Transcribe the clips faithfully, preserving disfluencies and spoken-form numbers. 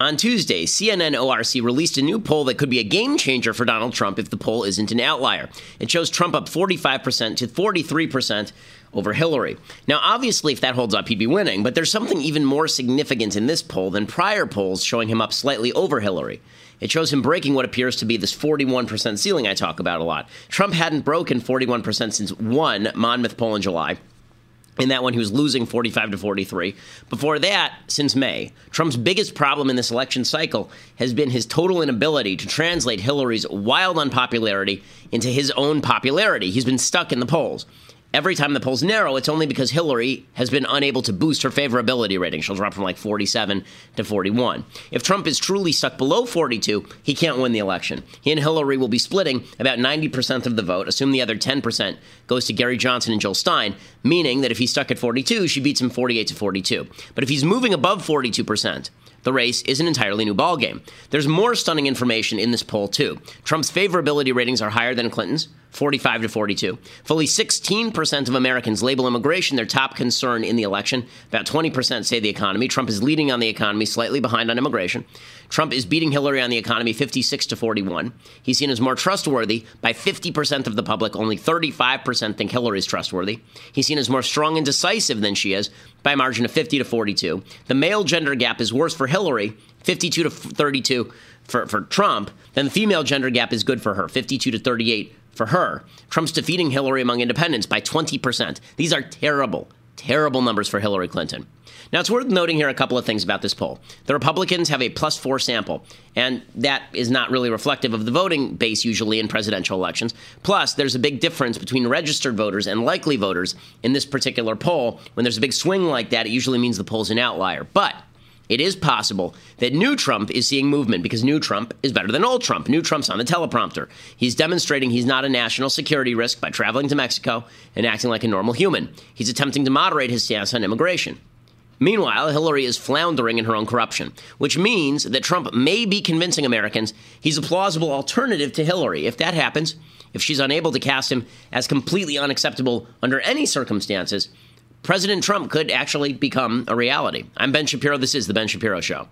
On Tuesday, C N N O R C released a new poll that could be a game changer for Donald Trump if the poll isn't an outlier. It shows Trump up forty-five percent to forty-three percent over Hillary. Now, obviously, if that holds up, he'd be winning, but there's something even more significant in this poll than prior polls showing him up slightly over Hillary. It shows him breaking what appears to be this forty-one percent ceiling I talk about a lot. Trump hadn't broken forty-one percent since one Monmouth poll in July. In that one, he was losing forty-five to forty-three. Before that, since May, Trump's biggest problem in this election cycle has been his total inability to translate Hillary's wild unpopularity into his own popularity. He's been stuck in the polls. Every time the polls narrow, it's only because Hillary has been unable to boost her favorability rating. She'll drop from like forty-seven to forty-one. If Trump is truly stuck below forty-two, he can't win the election. He and Hillary will be splitting about ninety percent of the vote. Assume the other ten percent goes to Gary Johnson and Jill Stein, meaning that if he's stuck at forty-two, she beats him forty-eight to forty-two. But if he's moving above forty-two percent, the race is an entirely new ballgame. There's more stunning information in this poll, too. Trump's favorability ratings are higher than Clinton's, forty-five to forty-two. Fully sixteen percent of Americans label immigration their top concern in the election. About twenty percent say the economy. Trump is leading on the economy, slightly behind on immigration. Trump is beating Hillary on the economy fifty-six to forty-one. He's seen as more trustworthy by fifty percent of the public. Only thirty-five percent think Hillary is trustworthy. He's seen as more strong and decisive than she is by a margin of fifty to forty-two. The male gender gap is worse for Hillary, fifty-two to thirty-two for, for Trump. Then the female gender gap is good for her, fifty-two to thirty-eight for her. Trump's defeating Hillary among independents by twenty percent. These are terrible, terrible numbers for Hillary Clinton. Now, it's worth noting here a couple of things about this poll. The Republicans have a plus four sample, and that is not really reflective of the voting base usually in presidential elections. Plus, there's a big difference between registered voters and likely voters in this particular poll. When there's a big swing like that, it usually means the poll's an outlier. But it is possible that new Trump is seeing movement because new Trump is better than old Trump. New Trump's on the teleprompter. He's demonstrating he's not a national security risk by traveling to Mexico and acting like a normal human. He's attempting to moderate his stance on immigration. Meanwhile, Hillary is floundering in her own corruption, which means that Trump may be convincing Americans he's a plausible alternative to Hillary. If that happens, if she's unable to cast him as completely unacceptable under any circumstances, President Trump could actually become a reality. I'm Ben Shapiro. This is The Ben Shapiro Show.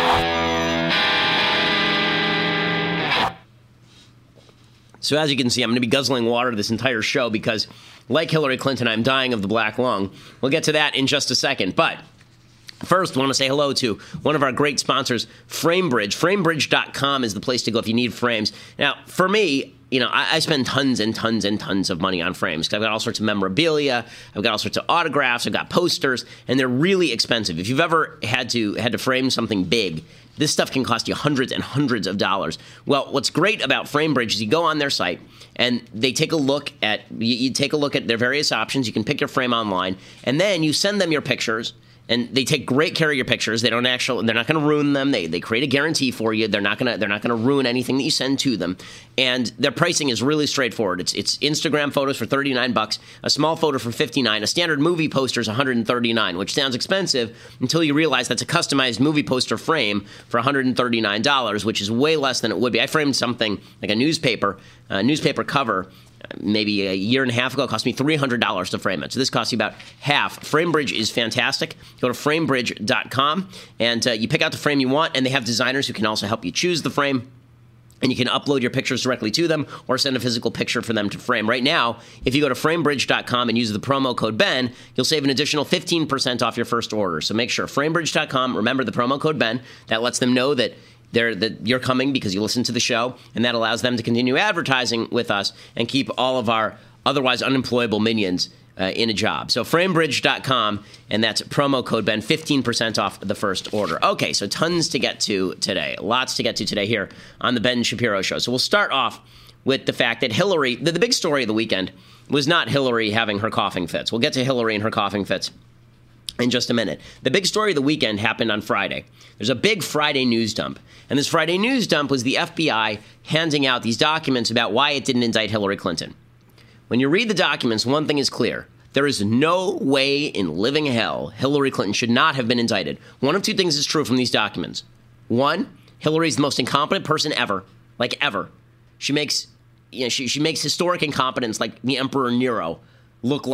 So as you can see, I'm going to be guzzling water this entire show because, like Hillary Clinton, I'm dying of the black lung. We'll get to that in just a second. But first, I want to say hello to one of our great sponsors, Framebridge. Framebridge dot com is the place to go if you need frames. Now, for me, you know, I, I spend tons and tons and tons of money on frames because I've got all sorts of memorabilia, I've got all sorts of autographs, I've got posters, and they're really expensive. If you've ever had to had to frame something big, this stuff can cost you hundreds and hundreds of dollars. Well, what's great about Framebridge is you go on their site and they take a look at you, you take a look at their various options. You can pick your frame online, and then you send them your pictures. And they take great care of your pictures. They don't actually, they're not going to ruin them. They they create a guarantee for you. They're not going to they're not going to ruin anything that you send to them. And their pricing is really straightforward. It's it's Instagram photos for thirty-nine bucks, a small photo for fifty-nine, a standard movie poster is one hundred thirty-nine, which sounds expensive until you realize that's a customized movie poster frame for one hundred thirty-nine dollars, which is way less than it would be. I framed something like a newspaper, a newspaper cover maybe a year and a half ago. It cost me three hundred dollars to frame it. So this costs you about half. Framebridge is fantastic. Go to framebridge dot com and uh, you pick out the frame you want, and they have designers who can also help you choose the frame. And you can upload your pictures directly to them or send a physical picture for them to frame. Right now, if you go to framebridge dot com and use the promo code Ben, you'll save an additional fifteen percent off your first order. So make sure, framebridge dot com, remember the promo code Ben. That lets them know that They're, that you're coming because you listen to the show, and that allows them to continue advertising with us and keep all of our otherwise unemployable minions uh, in a job. So framebridge dot com, and that's promo code Ben, fifteen percent off the first order. Okay, so tons to get to today. Lots to get to today here on the Ben Shapiro Show. So we'll start off with the fact that Hillary, the, the big story of the weekend was not Hillary having her coughing fits. We'll get to Hillary and her coughing fits in just a minute. The big story of the weekend happened on Friday. There's a big Friday news dump. And this Friday news dump was the F B I handing out these documents about why it didn't indict Hillary Clinton. When you read the documents, one thing is clear. There is no way in living hell Hillary Clinton should not have been indicted. One of two things is true from these documents. One, Hillary's the most incompetent person ever, like ever. She makes, you know, she, she makes historic incompetence like the Emperor Nero look like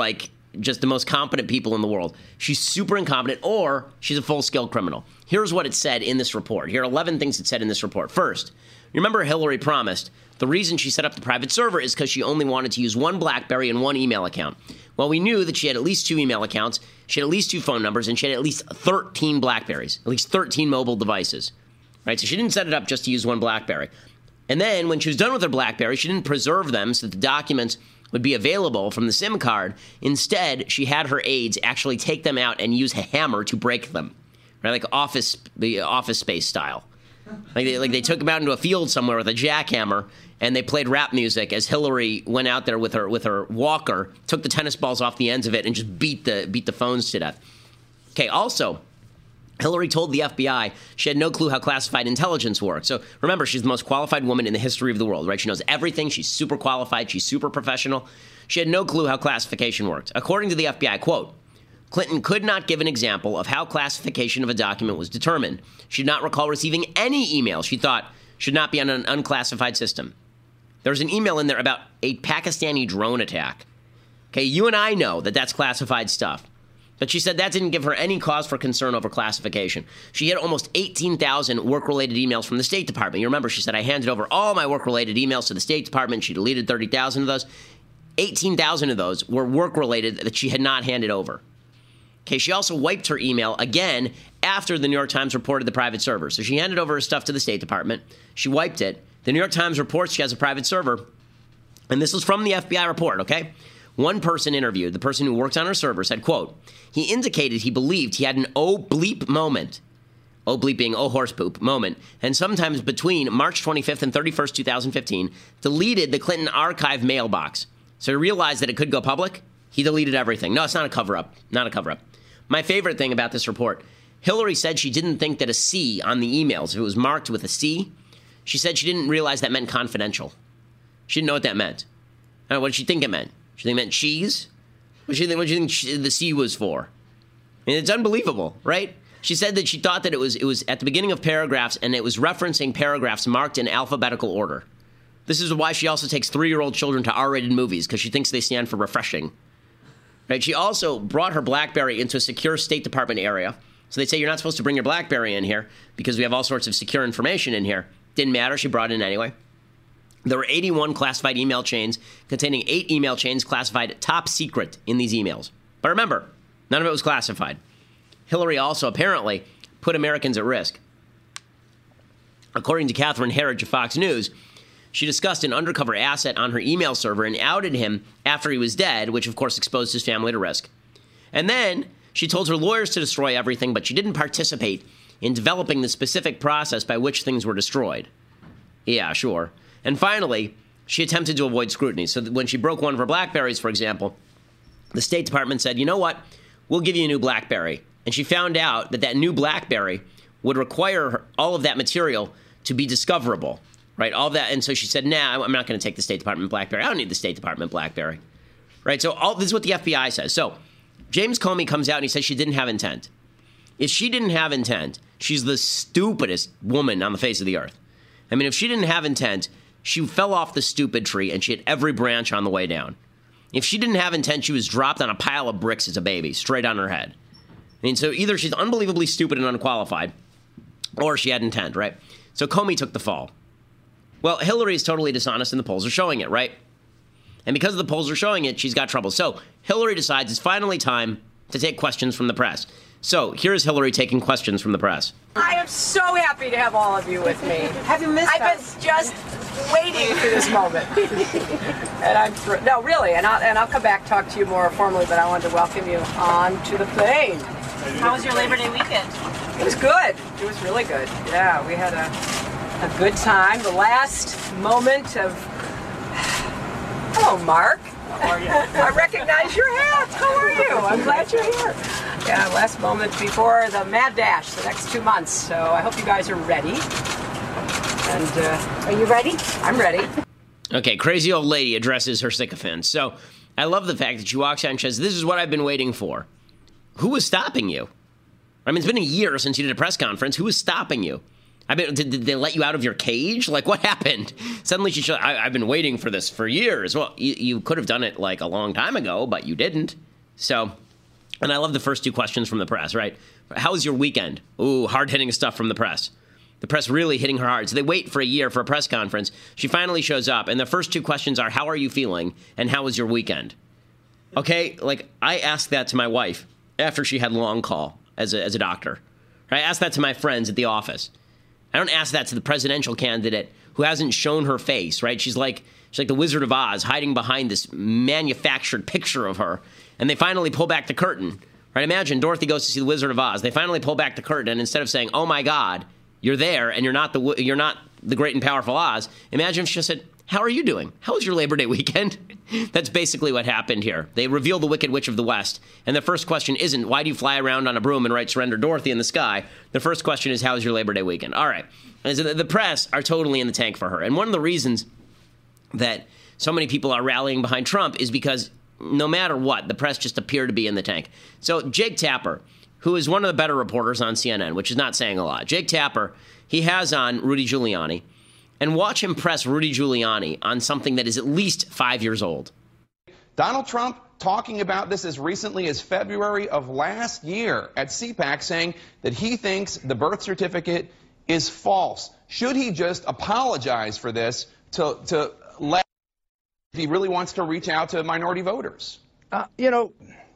just the most competent people in the world. She's super incompetent, or she's a full-scale criminal. Here's what it said in this report. Here are eleven things it said in this report. First, remember Hillary promised the reason she set up the private server is because she only wanted to use one BlackBerry and one email account. Well, we knew that she had at least two email accounts, she had at least two phone numbers, and she had at least thirteen BlackBerries, at least thirteen mobile devices. Right? So she didn't set it up just to use one BlackBerry. And then when she was done with her BlackBerry, she didn't preserve them so that the documents would be available from the SIM card. Instead, she had her aides actually take them out and use a hammer to break them, right? Like office, the Office Space style. Like they, like they took them out into a field somewhere with a jackhammer, and they played rap music as Hillary went out there with her with her walker, took the tennis balls off the ends of it, and just beat the beat the phones to death. Okay. Also, Hillary told the F B I she had no clue how classified intelligence works. So remember, she's the most qualified woman in the history of the world, right? She knows everything. She's super qualified. She's super professional. She had no clue how classification worked. According to the F B I, quote, Clinton could not give an example of how classification of a document was determined. She did not recall receiving any email she thought should not be on an unclassified system. There's an email in there about a Pakistani drone attack. Okay, you and I know that that's classified stuff. But she said that didn't give her any cause for concern over classification. She had almost eighteen thousand work-related emails from the State Department. You remember, she said, I handed over all my work-related emails to the State Department. She deleted thirty thousand of those. eighteen thousand of those were work-related that she had not handed over. Okay, she also wiped her email again after the New York Times reported the private server. So she handed over her stuff to the State Department. She wiped it. The New York Times reports she has a private server. And this is from the F B I report, okay? One person interviewed, the person who works on her server, said, quote, he indicated he believed he had an oh bleep moment, oh bleep being oh horse poop moment, and sometimes between March twenty-fifth and thirty-first, two thousand fifteen, deleted the Clinton archive mailbox. So he realized that it could go public. He deleted everything. No, it's not a cover-up. Not a cover-up. My favorite thing about this report, Hillary said she didn't think that a C on the emails, if it was marked with a C, she said she didn't realize that meant confidential. She didn't know what that meant. I don't know, what did she think it meant? She think it meant cheese? What do you think, what do you think she, the C was for? I mean, it's unbelievable, right? She said that she thought that it was it was at the beginning of paragraphs, and it was referencing paragraphs marked in alphabetical order. This is why she also takes three-year-old children to R-rated movies, because she thinks they stand for refreshing. Right? She also brought her BlackBerry into a secure State Department area. So they say you're not supposed to bring your BlackBerry in here because we have all sorts of secure information in here. Didn't matter. She brought it in anyway. There were eighty-one classified email chains containing eight email chains classified top secret in these emails. But remember, none of it was classified. Hillary also apparently put Americans at risk. According to Catherine Herridge of Fox News, she discussed an undercover asset on her email server and outed him after he was dead, which of course exposed his family to risk. And then she told her lawyers to destroy everything, but she didn't participate in developing the specific process by which things were destroyed. Yeah, sure. And finally, she attempted to avoid scrutiny. So that when she broke one of her BlackBerries, for example, the State Department said, you know what, we'll give you a new BlackBerry. And she found out that that new BlackBerry would require her, all of that material to be discoverable, right? All that. And so she said, nah, I'm not going to take the State Department BlackBerry. I don't need the State Department BlackBerry, right? So all this is what the F B I says. So James Comey comes out and he says she didn't have intent. If she didn't have intent, she's the stupidest woman on the face of the earth. I mean, if she didn't have intent, she fell off the stupid tree and she hit every branch on the way down. If she didn't have intent, she was dropped on a pile of bricks as a baby, straight on her head. I mean, so either she's unbelievably stupid and unqualified, or she had intent, right? So Comey took the fall. Well, Hillary is totally dishonest and the polls are showing it, right? And because the polls are showing it, she's got trouble. So Hillary decides it's finally time to take questions from the press. So here's Hillary taking questions from the press. I am so happy to have all of you with me. Have you missed I've us? been just waiting for this moment. And I'm thr- no, really, and I'll, and I'll come back talk to you more formally, but I wanted to welcome you on to the plane. How was your Labor Day weekend? It was good. It was really good. Yeah, we had a, a good time. The last moment of... Hello, Mark. How are you? I recognize your hat. How are you? I'm glad you're here. Yeah, last moment before the mad dash, the next two months. So I hope you guys are ready. And uh, Are you ready? I'm ready. Okay, crazy old lady addresses her sycophants. So I love the fact that she walks out and says, this is what I've been waiting for. Who was stopping you? I mean, it's been a year since you did a press conference. Who was stopping you? I mean, did, did they let you out of your cage? Like, what happened? Suddenly she said, I, I've been waiting for this for years. Well, you, you could have done it like a long time ago, but you didn't. So, and I love the first two questions from the press, right? How was your weekend? Ooh, hard-hitting stuff from the press. The press really hitting her hard. So they wait for a year for a press conference. She finally shows up, and the first two questions are, how are you feeling, and how was your weekend? Okay, like, I asked that to my wife after she had long call as a, as a doctor. I asked that to my friends at the office. I don't ask that to the presidential candidate who hasn't shown her face, right? She's like she's like the Wizard of Oz, hiding behind this manufactured picture of her. And they finally pull back the curtain, right? Imagine Dorothy goes to see the Wizard of Oz. They finally pull back the curtain, and instead of saying, "Oh my God, you're there, and you're not the you're not the great and powerful Oz," imagine if she just said, "How are you doing? How was your Labor Day weekend?" That's basically what happened here. They reveal the Wicked Witch of the West, and the first question isn't, why do you fly around on a broom and write "Surrender Dorothy" in the sky? The first question is, how was your Labor Day weekend? All right. And so the press are totally in the tank for her. And one of the reasons that so many people are rallying behind Trump is because no matter what, the press just appear to be in the tank. So Jake Tapper, who is one of the better reporters on C N N, which is not saying a lot. Jake Tapper, he has on Rudy Giuliani, and watch him press Rudy Giuliani on something that is at least five years old. Donald Trump talking about this as recently as February of last year at CPAC, saying that he thinks the birth certificate is false. Should he just apologize for this to, to let, if he really wants to reach out to minority voters? Uh, you know,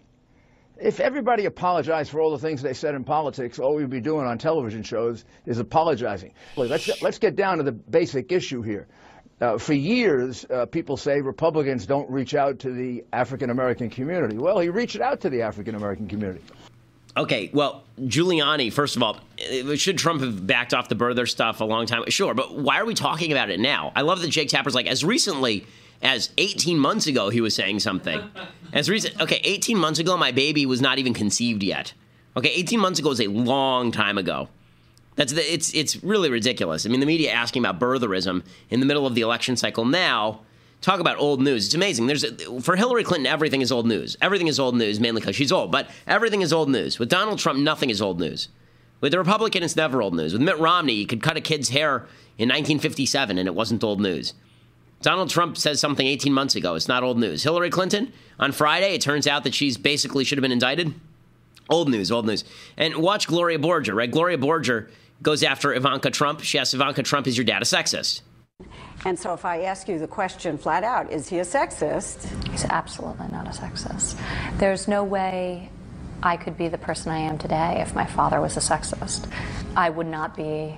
if everybody apologized for all the things they said in politics, all we'd be doing on television shows is apologizing. Let's get, let's get down to the basic issue here. Uh, for years, uh, people say Republicans don't reach out to the African-American community. Well, he reached out to the African-American community. Okay, well, Giuliani, first of all, should Trump have backed off the birther stuff a long time? Sure, but why are we talking about it now? I love that Jake Tapper's like, as recently as eighteen months ago, he was saying something. As recent, okay, eighteen months ago, my baby was not even conceived yet. Okay, eighteen months ago is a long time ago. That's the, it's it's really ridiculous. I mean, the media asking about birtherism in the middle of the election cycle now. Talk about old news. It's amazing. There's a, for Hillary Clinton, everything is old news. Everything is old news, mainly because she's old. But everything is old news. With Donald Trump, nothing is old news. With the Republican, it's never old news. With Mitt Romney, you could cut a kid's hair in nineteen fifty-seven and it wasn't old news. Donald Trump says something eighteen months ago. It's not old news. Hillary Clinton, on Friday, it turns out that she's basically should have been indicted. Old news, old news. And watch Gloria Borger, right? Gloria Borger goes after Ivanka Trump. She asks Ivanka Trump, is your dad a sexist? And so if I ask you the question flat out, is he a sexist? He's absolutely not a sexist. There's no way I could be the person I am today if my father was a sexist. I would not be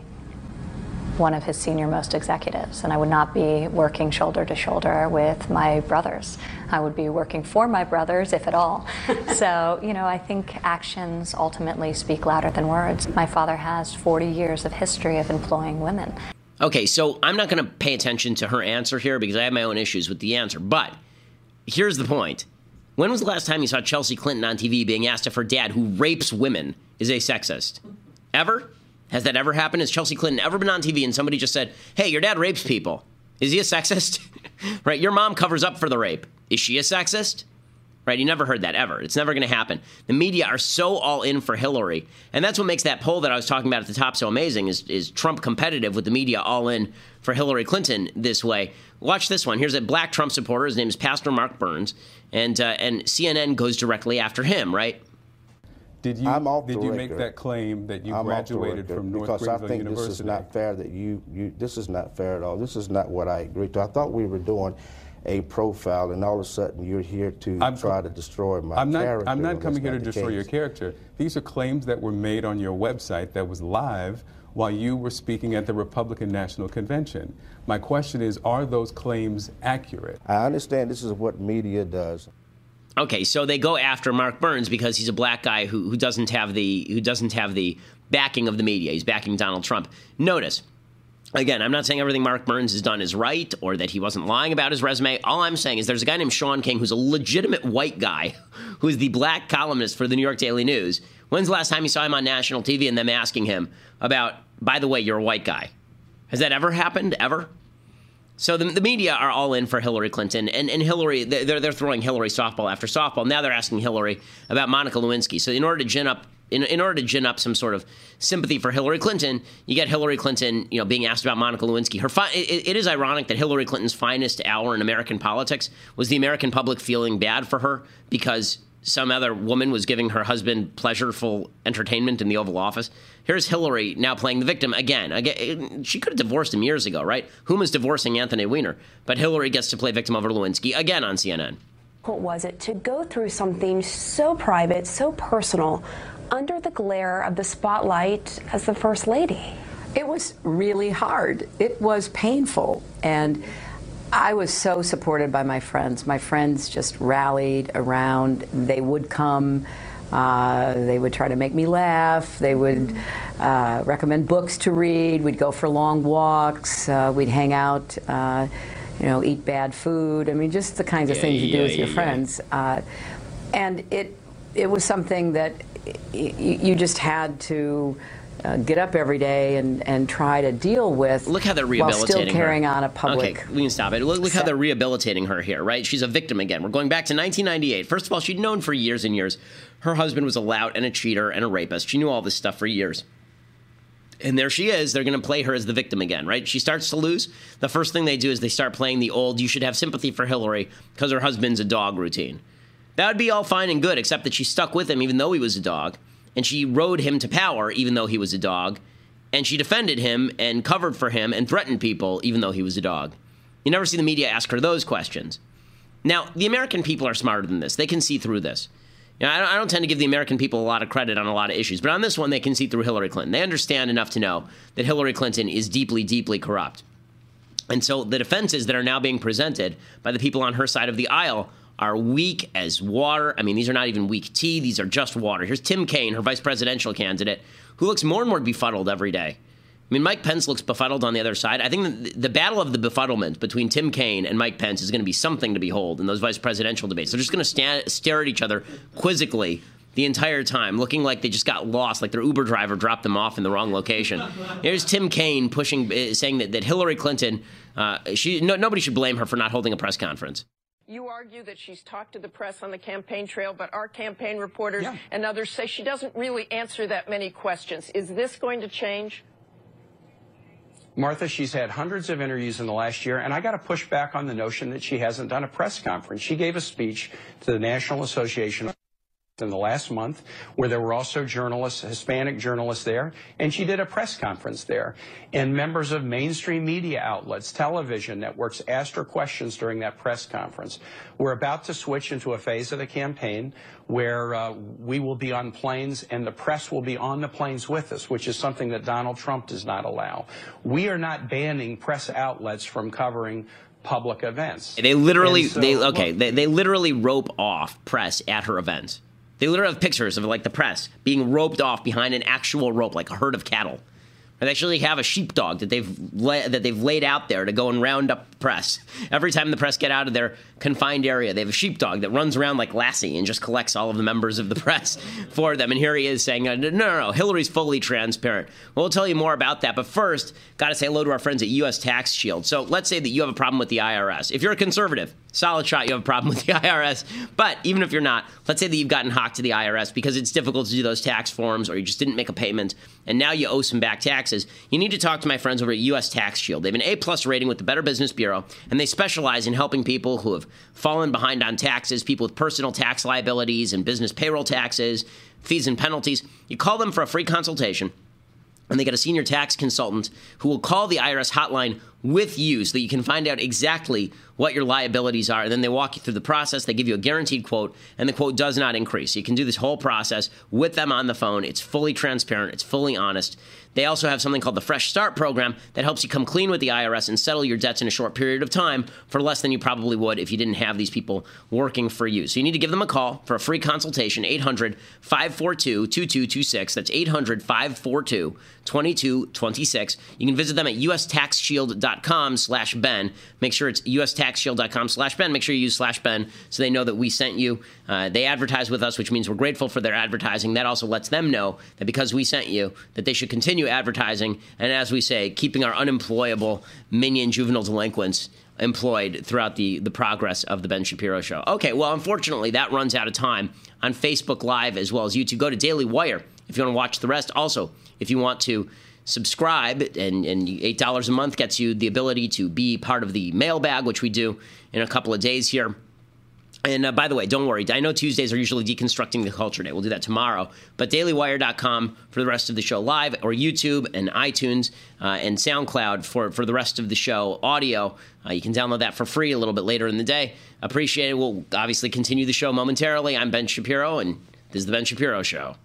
one of his senior most executives, and I would not be working shoulder to shoulder with my brothers. I would be working for my brothers, if at all. So, you know, I think actions ultimately speak louder than words. My father has forty years of history of employing women. Okay, so I'm not going to pay attention to her answer here because I have my own issues with the answer. But here's the point. When was the last time you saw Chelsea Clinton on T V being asked if her dad, who rapes women, is a sexist? Ever? Has that ever happened? Has Chelsea Clinton ever been on T V and somebody just said, hey, your dad rapes people? Is he a sexist? Right? Your mom covers up for the rape. Is she a sexist? Right? You never heard that ever. It's never going to happen. The media are so all in for Hillary. And that's what makes that poll that I was talking about at the top so amazing is, is Trump competitive with the media all in for Hillary Clinton this way. Watch this one. Here's a black Trump supporter. His name is Pastor Mark Burns. And uh, and C N N goes directly after him, right? Did you, I'm off did the you record. make that claim that you I'm graduated from North because Greenville I think University? This is not fair that you, you, this is not fair at all. This is not what I agreed to. I thought we were doing a profile, and all of a sudden you're here to I'm, try to destroy my I'm not, character. I'm not coming here to the destroy case. your character. These are claims that were made on your website that was live while you were speaking at the Republican National Convention. My question is, are those claims accurate? I understand this is what media does. Okay, so they go after Mark Burns because he's a black guy who, who doesn't have the who doesn't have the backing of the media. He's backing Donald Trump. Notice, again, I'm not saying everything Mark Burns has done is right or that he wasn't lying about his resume. All I'm saying is there's a guy named Sean King who's a legitimate white guy who's the black columnist for the New York Daily News. When's the last time you saw him on national T V and them asking him about, by the way, you're a white guy? Has that ever happened, ever? So the, the media are all in for Hillary Clinton, and, and Hillary, they're, they're throwing Hillary softball after softball. Now they're asking Hillary about Monica Lewinsky. So in order to gin up, in, in order to gin up some sort of sympathy for Hillary Clinton, you get Hillary Clinton, you know, being asked about Monica Lewinsky. Her fi- it, it is ironic that Hillary Clinton's finest hour in American politics was the American public feeling bad for her because some other woman was giving her husband pleasureful entertainment in the Oval Office. Here's Hillary now playing the victim again. Again, she could have divorced him years ago, right? Whom is divorcing Anthony Weiner? But Hillary gets to play victim over Lewinsky again on C N N. What was it to go through something so private, so personal, under the glare of the spotlight as the First Lady? It was really hard. It was painful. And I was so supported by my friends. My friends just rallied around. They would come. Uh, they would try to make me laugh. They would uh, recommend books to read. We'd go for long walks. Uh, we'd hang out, uh, you know, eat bad food. I mean, just the kinds of yeah, things you yeah, do with yeah, your yeah. friends. Uh, and it, it was something that y you just had to Uh, get up every day and, and try to deal with. Look how they're while rehabilitating still carrying her. on a public. Okay, we can stop it. Look, look how they're rehabilitating her here, right? She's a victim again. We're going back to nineteen ninety-eight. First of all, she'd known for years and years her husband was a lout and a cheater and a rapist. She knew all this stuff for years. And there she is. They're going to play her as the victim again, right? She starts to lose. The first thing they do is they start playing the old, you should have sympathy for Hillary because her husband's a dog routine. That would be all fine and good, except that she stuck with him even though he was a dog. And she rode him to power even though he was a dog. And she defended him and covered for him and threatened people even though he was a dog. You never see the media ask her those questions. Now, the American people are smarter than this. They can see through this. You know, I don't, I don't tend to give the American people a lot of credit on a lot of issues, but on this one, they can see through Hillary Clinton. They understand enough to know that Hillary Clinton is deeply, deeply corrupt. And so the defenses that are now being presented by the people on her side of the aisle are weak as water. I mean, these are not even weak tea. These are just water. Here's Tim Kaine, her vice presidential candidate, who looks more and more befuddled every day. I mean, Mike Pence looks befuddled on the other side. I think the, the battle of the befuddlement between Tim Kaine and Mike Pence is going to be something to behold in those vice presidential debates. They're just going to sta- stare at each other quizzically the entire time, looking like they just got lost, like their Uber driver dropped them off in the wrong location. Here's Tim Kaine pushing, uh, saying that, that Hillary Clinton, uh, she no, nobody should blame her for not holding a press conference. You argue that she's talked to the press on the campaign trail, but our campaign reporters Yeah. and others say she doesn't really answer that many questions. Is this going to change? Martha, she's had hundreds of interviews in the last year, and I got to push back on the notion that she hasn't done a press conference. She gave a speech to the National Association in the last month, where there were also journalists, Hispanic journalists there, and she did a press conference there. And members of mainstream media outlets, television networks, asked her questions during that press conference. We're about to switch into a phase of the campaign where uh, we will be on planes and the press will be on the planes with us, which is something that Donald Trump does not allow. We are not banning press outlets from covering public events. They literally, so, they okay, look, they, they literally rope off press at her events. They literally have pictures of, like, the press being roped off behind an actual rope, like a herd of cattle. They actually have a sheepdog that they've la- that they've laid out there to go and round up the press. Every time the press get out of their confined area, they have a sheepdog that runs around like Lassie and just collects all of the members of the press for them. And here he is saying, no, no, no, Hillary's fully transparent. Well, we'll tell you more about that. But first, got to say hello to our friends at U S Tax Shield. So let's say that you have a problem with the I R S. If you're a conservative, solid shot you have a problem with the I R S. But even if you're not, let's say that you've gotten hocked to the I R S because it's difficult to do those tax forms, or you just didn't make a payment, and now you owe some back taxes. You need to talk to my friends over at U S Tax Shield. They have an A-plus rating with the Better Business Bureau, and they specialize in helping people who have fallen behind on taxes, people with personal tax liabilities and business payroll taxes, fees and penalties. You call them for a free consultation, and they get a senior tax consultant who will call the I R S hotline with you so that you can find out exactly what your liabilities are. And then they walk you through the process. They give you a guaranteed quote, and the quote does not increase. So you can do this whole process with them on the phone. It's fully transparent. It's fully honest. They also have something called the Fresh Start program that helps you come clean with the I R S and settle your debts in a short period of time for less than you probably would if you didn't have these people working for you. So you need to give them a call for a free consultation, eight hundred, five four two, two two two six. That's eight hundred, five four two, two two two six. You can visit them at ustaxshield.com slash Ben. Make sure it's ustaxshield.com slash Ben. Make sure you use slash Ben so they know that we sent you. Uh, they advertise with us, which means we're grateful for their advertising. That also lets them know that because we sent you, that they should continue advertising, and as we say, keeping our unemployable minion juvenile delinquents employed throughout the, the progress of the Ben Shapiro Show. Okay, well, unfortunately, that runs out of time on Facebook Live as well as YouTube. Go to Daily Wire if you want to watch the rest. Also, if you want to subscribe, and, and eight dollars a month gets you the ability to be part of the mailbag, which we do in a couple of days here. And uh, by the way, don't worry. I know Tuesdays are usually Deconstructing the Culture Day. We'll do that tomorrow. But daily wire dot com for the rest of the show live, or YouTube and iTunes uh, and SoundCloud for, for the rest of the show audio. Uh, you can download that for free a little bit later in the day. Appreciate it. We'll obviously continue the show momentarily. I'm Ben Shapiro, and this is The Ben Shapiro Show.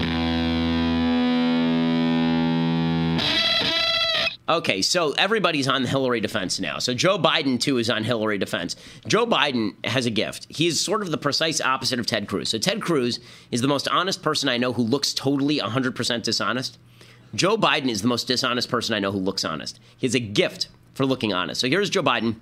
Okay, so everybody's on the Hillary defense now. So Joe Biden, too, is on Hillary defense. Joe Biden has a gift. He's sort of the precise opposite of Ted Cruz. So Ted Cruz is the most honest person I know who looks totally one hundred percent dishonest. Joe Biden is the most dishonest person I know who looks honest. He has a gift for looking honest. So here's Joe Biden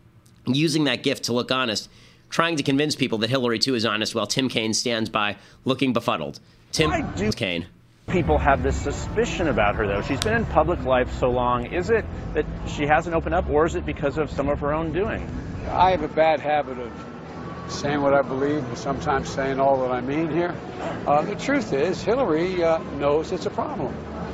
using that gift to look honest, trying to convince people that Hillary, too, is honest, while Tim Kaine stands by looking befuddled. Tim Kaine. People have this suspicion about her, though. She's been in public life so long. Is it that she hasn't opened up, or is it because of some of her own doing? I have a bad habit of saying what I believe and sometimes saying all that I mean here. Uh, the truth is, Hillary uh, knows it's a problem,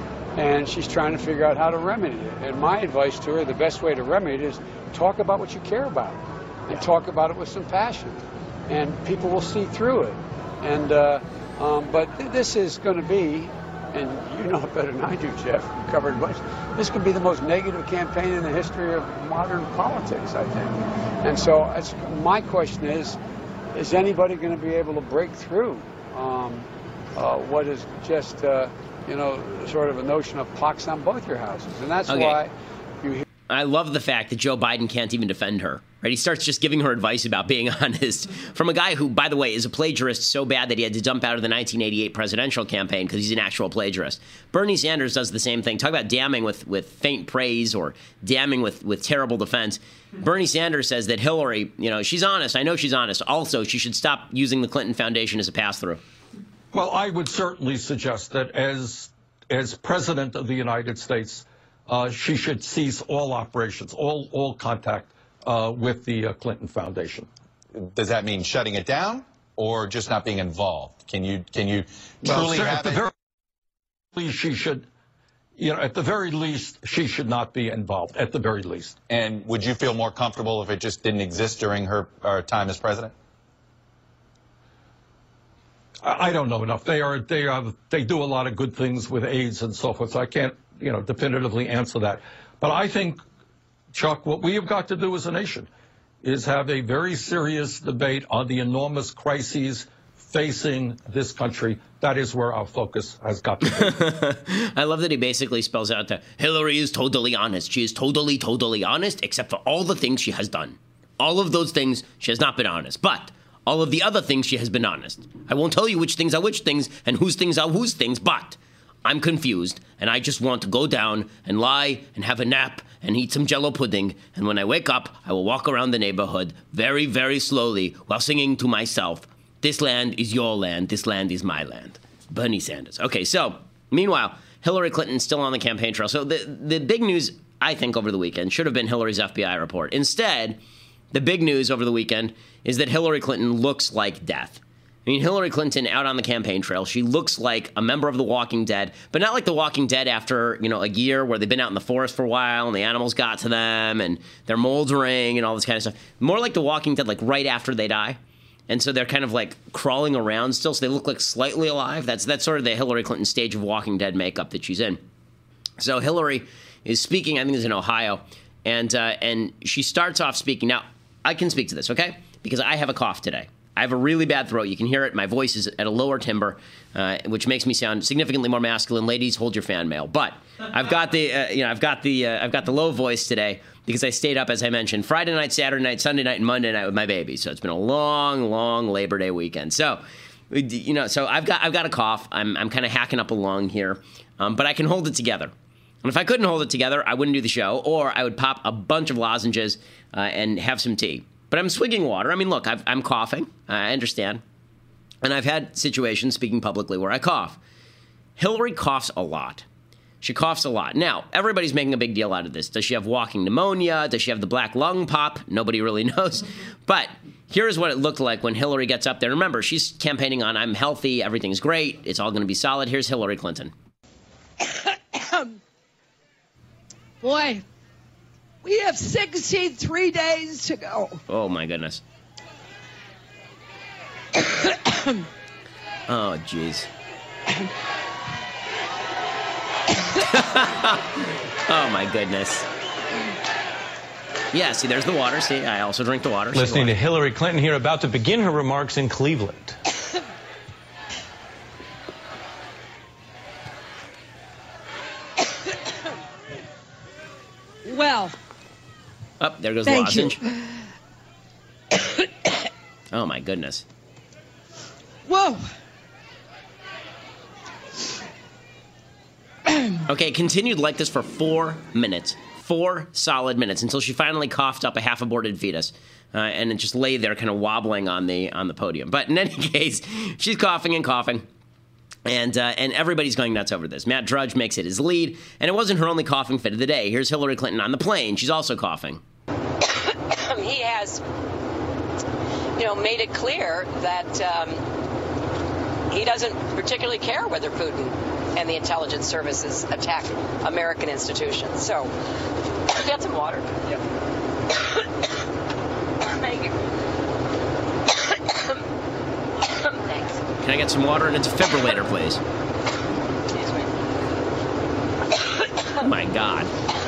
and she's trying to figure out how to remedy it. And my advice to her, the best way to remedy it is talk about what you care about, and talk about it with some passion, and people will see through it. And uh, um, but th- this is going to be, and you know it better than I do, Jeff, you covered much, this could be the most negative campaign in the history of modern politics, I think. And so it's, my question is, is anybody going to be able to break through um, uh, what is just, uh, you know, sort of a notion of pox on both your houses? And that's okay. why you hear... I love the fact that Joe Biden can't even defend her. Right? He starts just giving her advice about being honest from a guy who, by the way, is a plagiarist so bad that he had to dump out of the nineteen eighty-eight presidential campaign because he's an actual plagiarist. Bernie Sanders does the same thing. Talk about damning with, with faint praise or damning with, with terrible defense. Bernie Sanders says that Hillary, you know, she's honest. I know she's honest. Also, she should stop using the Clinton Foundation as a pass-through. Well, I would certainly suggest that as as president of the United States, uh, she should cease all operations, all all contact Uh, with the uh, Clinton Foundation. Does that mean shutting it down or just not being involved? Can you can you truly well, have at the it? very least, she should, you know, at the very least, she should not be involved. At the very least. And would you feel more comfortable if it just didn't exist during her, her time as president? I, I don't know enough. They are they are they do a lot of good things with AIDS and so forth. So I can't, you know, definitively answer that. But I think, Chuck, what we have got to do as a nation is have a very serious debate on the enormous crises facing this country. That is where our focus has got to be. I love that he basically spells out that Hillary is totally honest. She is totally, totally honest, except for all the things she has done. All of those things, she has not been honest. But all of the other things, she has been honest. I won't tell you which things are which things and whose things are whose things, but I'm confused, and I just want to go down and lie and have a nap and eat some Jell-O pudding, and when I wake up, I will walk around the neighborhood very, very slowly while singing to myself, this land is your land, this land is my land. Bernie Sanders. Okay, so, meanwhile, Hillary Clinton's still on the campaign trail. So the, the big news, I think, over the weekend should have been Hillary's F B I report. Instead, the big news over the weekend is that Hillary Clinton looks like death. I mean, Hillary Clinton out on the campaign trail, she looks like a member of The Walking Dead, but not like The Walking Dead after, you know, a year where they've been out in the forest for a while and the animals got to them and they're moldering and all this kind of stuff. More like The Walking Dead, like right after they die. And so they're kind of like crawling around still, so they look like slightly alive. That's that's sort of the Hillary Clinton stage of Walking Dead makeup that she's in. So Hillary is speaking, I think it's in Ohio, and uh, and she starts off speaking. Now, I can speak to this, okay? Because I have a cough today. I have a really bad throat. You can hear it. My voice is at a lower timbre, uh, which makes me sound significantly more masculine. Ladies, hold your fan mail. But I've got the, uh, you know, I've got the, uh, I've got the low voice today because I stayed up, as I mentioned, Friday night, Saturday night, Sunday night, and Monday night with my baby. So it's been a long, long Labor Day weekend. So, you know, so I've got, I've got a cough. I'm, I'm kind of hacking up a lung here, um, but I can hold it together. And if I couldn't hold it together, I wouldn't do the show, or I would pop a bunch of lozenges uh, and have some tea. But I'm swigging water. I mean, look, I've, I'm coughing. I understand. And I've had situations, speaking publicly, where I cough. Hillary coughs a lot. She coughs a lot. Now, everybody's making a big deal out of this. Does she have walking pneumonia? Does she have the black lung pop? Nobody really knows. But here's what it looked like when Hillary gets up there. Remember, she's campaigning on, I'm healthy, everything's great, it's all going to be solid. Here's Hillary Clinton. Boy, we have sixty-three days to go. Oh, my goodness. Oh, jeez. Oh, my goodness. Yeah, see, there's the water. See, I also drink the water. Listening to Hillary Clinton here, about to begin her remarks in Cleveland. Well. Oh, there goes the Thank lozenge. you. Oh, my goodness. Whoa. Okay, it continued like this for four minutes. Four solid minutes until she finally coughed up a half-aborted fetus. Uh, and it just lay there kind of wobbling on the on the podium. But in any case, she's coughing and coughing. And uh, and everybody's going nuts over this. Matt Drudge makes it his lead. And it wasn't her only coughing fit of the day. Here's Hillary Clinton on the plane. She's also coughing. He has, you know, made it clear that um, he doesn't particularly care whether Putin and the intelligence services attack American institutions. So, get some water. Yep. Thank you. Thanks. Can I get some water and a defibrillator, please? Oh, my God.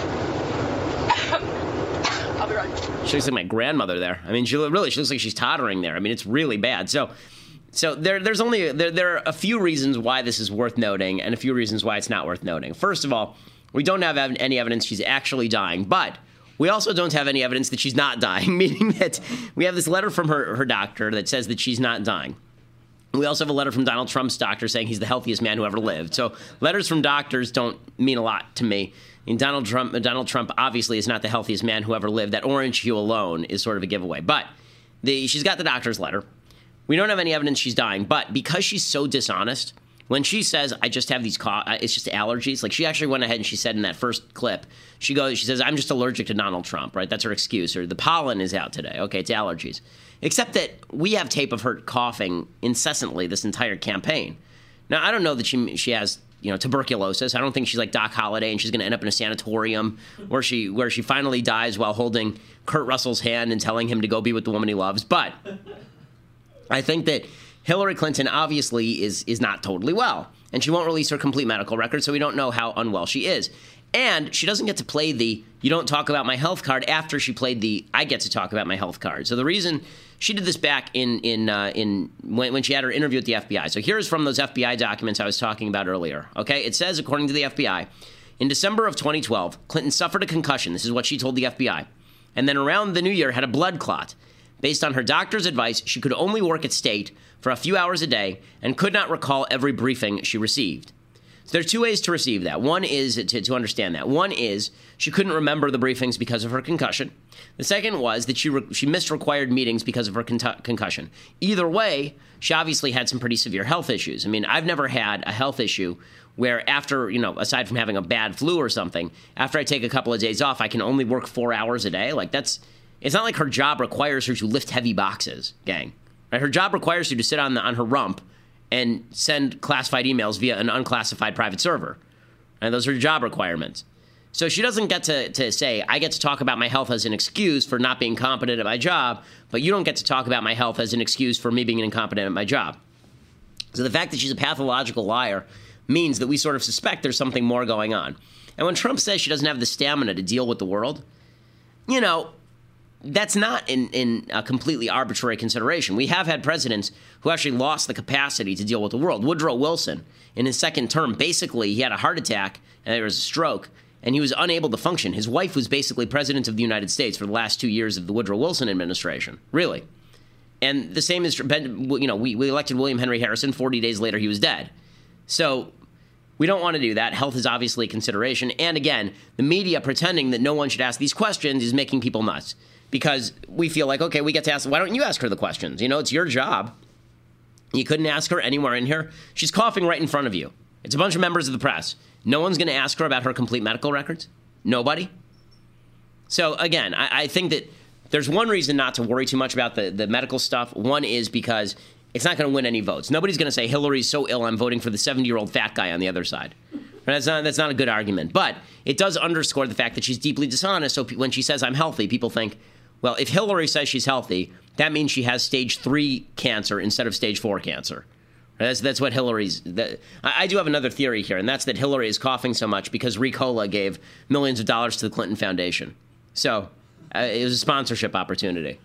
I'll be right. She looks like my grandmother there. I mean, she really, she looks like she's tottering there. I mean, it's really bad. So, so there, there's only there, there are a few reasons why this is worth noting, and a few reasons why it's not worth noting. First of all, we don't have ev- any evidence she's actually dying, but we also don't have any evidence that she's not dying, meaning that we have this letter from her, her doctor that says that she's not dying. We also have a letter from Donald Trump's doctor saying he's the healthiest man who ever lived. So letters from doctors don't mean a lot to me. And Donald Trump, Donald Trump obviously is not the healthiest man who ever lived. That orange hue alone is sort of a giveaway. But the, she's got the doctor's letter. We don't have any evidence she's dying. But because she's so dishonest, when she says, I just have these, co- it's just allergies, like she actually went ahead and she said in that first clip, she goes, she says, I'm just allergic to Donald Trump, right? That's her excuse. Or the pollen is out today. Okay, it's allergies. Except that we have tape of her coughing incessantly this entire campaign. Now, I don't know that she she has, you know, tuberculosis. I don't think she's like Doc Holliday and she's going to end up in a sanatorium where she where she finally dies while holding Kurt Russell's hand and telling him to go be with the woman he loves. But I think that Hillary Clinton obviously is is not totally well, and she won't release her complete medical record, so we don't know how unwell she is. And she doesn't get to play the you don't talk about my health card after she played the I get to talk about my health card. So the reason she did this back in in uh, in when, when she had her interview with the F B I. So here's from those F B I documents I was talking about earlier. Okay, it says, according to the F B I, in December of twenty twelve, Clinton suffered a concussion. This is what she told the F B I. And then around the new year had a blood clot. Based on her doctor's advice, she could only work at State for a few hours a day and could not recall every briefing she received. So there are two ways to receive that. One is to, to understand that. One is she couldn't remember the briefings because of her concussion. The second was that she re- she missed required meetings because of her con- concussion. Either way, she obviously had some pretty severe health issues. I mean, I've never had a health issue where after, you know, aside from having a bad flu or something, after I take a couple of days off, I can only work four hours a day. Like that's, it's not like her job requires her to lift heavy boxes, gang. Right? Her job requires her to sit on the, on her rump and send classified emails via an unclassified private server. And those are job requirements. So she doesn't get to, to say, I get to talk about my health as an excuse for not being competent at my job, but you don't get to talk about my health as an excuse for me being incompetent at my job. So the fact that she's a pathological liar means that we sort of suspect there's something more going on. And when Trump says she doesn't have the stamina to deal with the world, you know, that's not in, in a completely arbitrary consideration. We have had presidents who actually lost the capacity to deal with the world. Woodrow Wilson, in his second term, basically, he had a heart attack and there was a stroke, and he was unable to function. His wife was basically president of the United States for the last two years of the Woodrow Wilson administration, really. And the same is, you know, we, we elected William Henry Harrison. forty days later, he was dead. So we don't want to do that. Health is obviously a consideration. And again, the media pretending that no one should ask these questions is making people nuts. Because we feel like, okay, we get to ask, why don't you ask her the questions? You know, it's your job. You couldn't ask her anywhere in here. She's coughing right in front of you. It's a bunch of members of the press. No one's going to ask her about her complete medical records? Nobody? So, again, I, I think that there's one reason not to worry too much about the, the medical stuff. One is because it's not going to win any votes. Nobody's going to say, Hillary's so ill, I'm voting for the seventy-year-old fat guy on the other side. That's not, that's not a good argument. But it does underscore the fact that she's deeply dishonest. So when she says I'm healthy, people think, Well, if Hillary says she's healthy, that means she has stage three cancer instead of stage four cancer. That's that's what Hillary's. That, I, I do have another theory here, and that's that Hillary is coughing so much because Ricola gave millions of dollars to the Clinton Foundation. So uh, it was a sponsorship opportunity.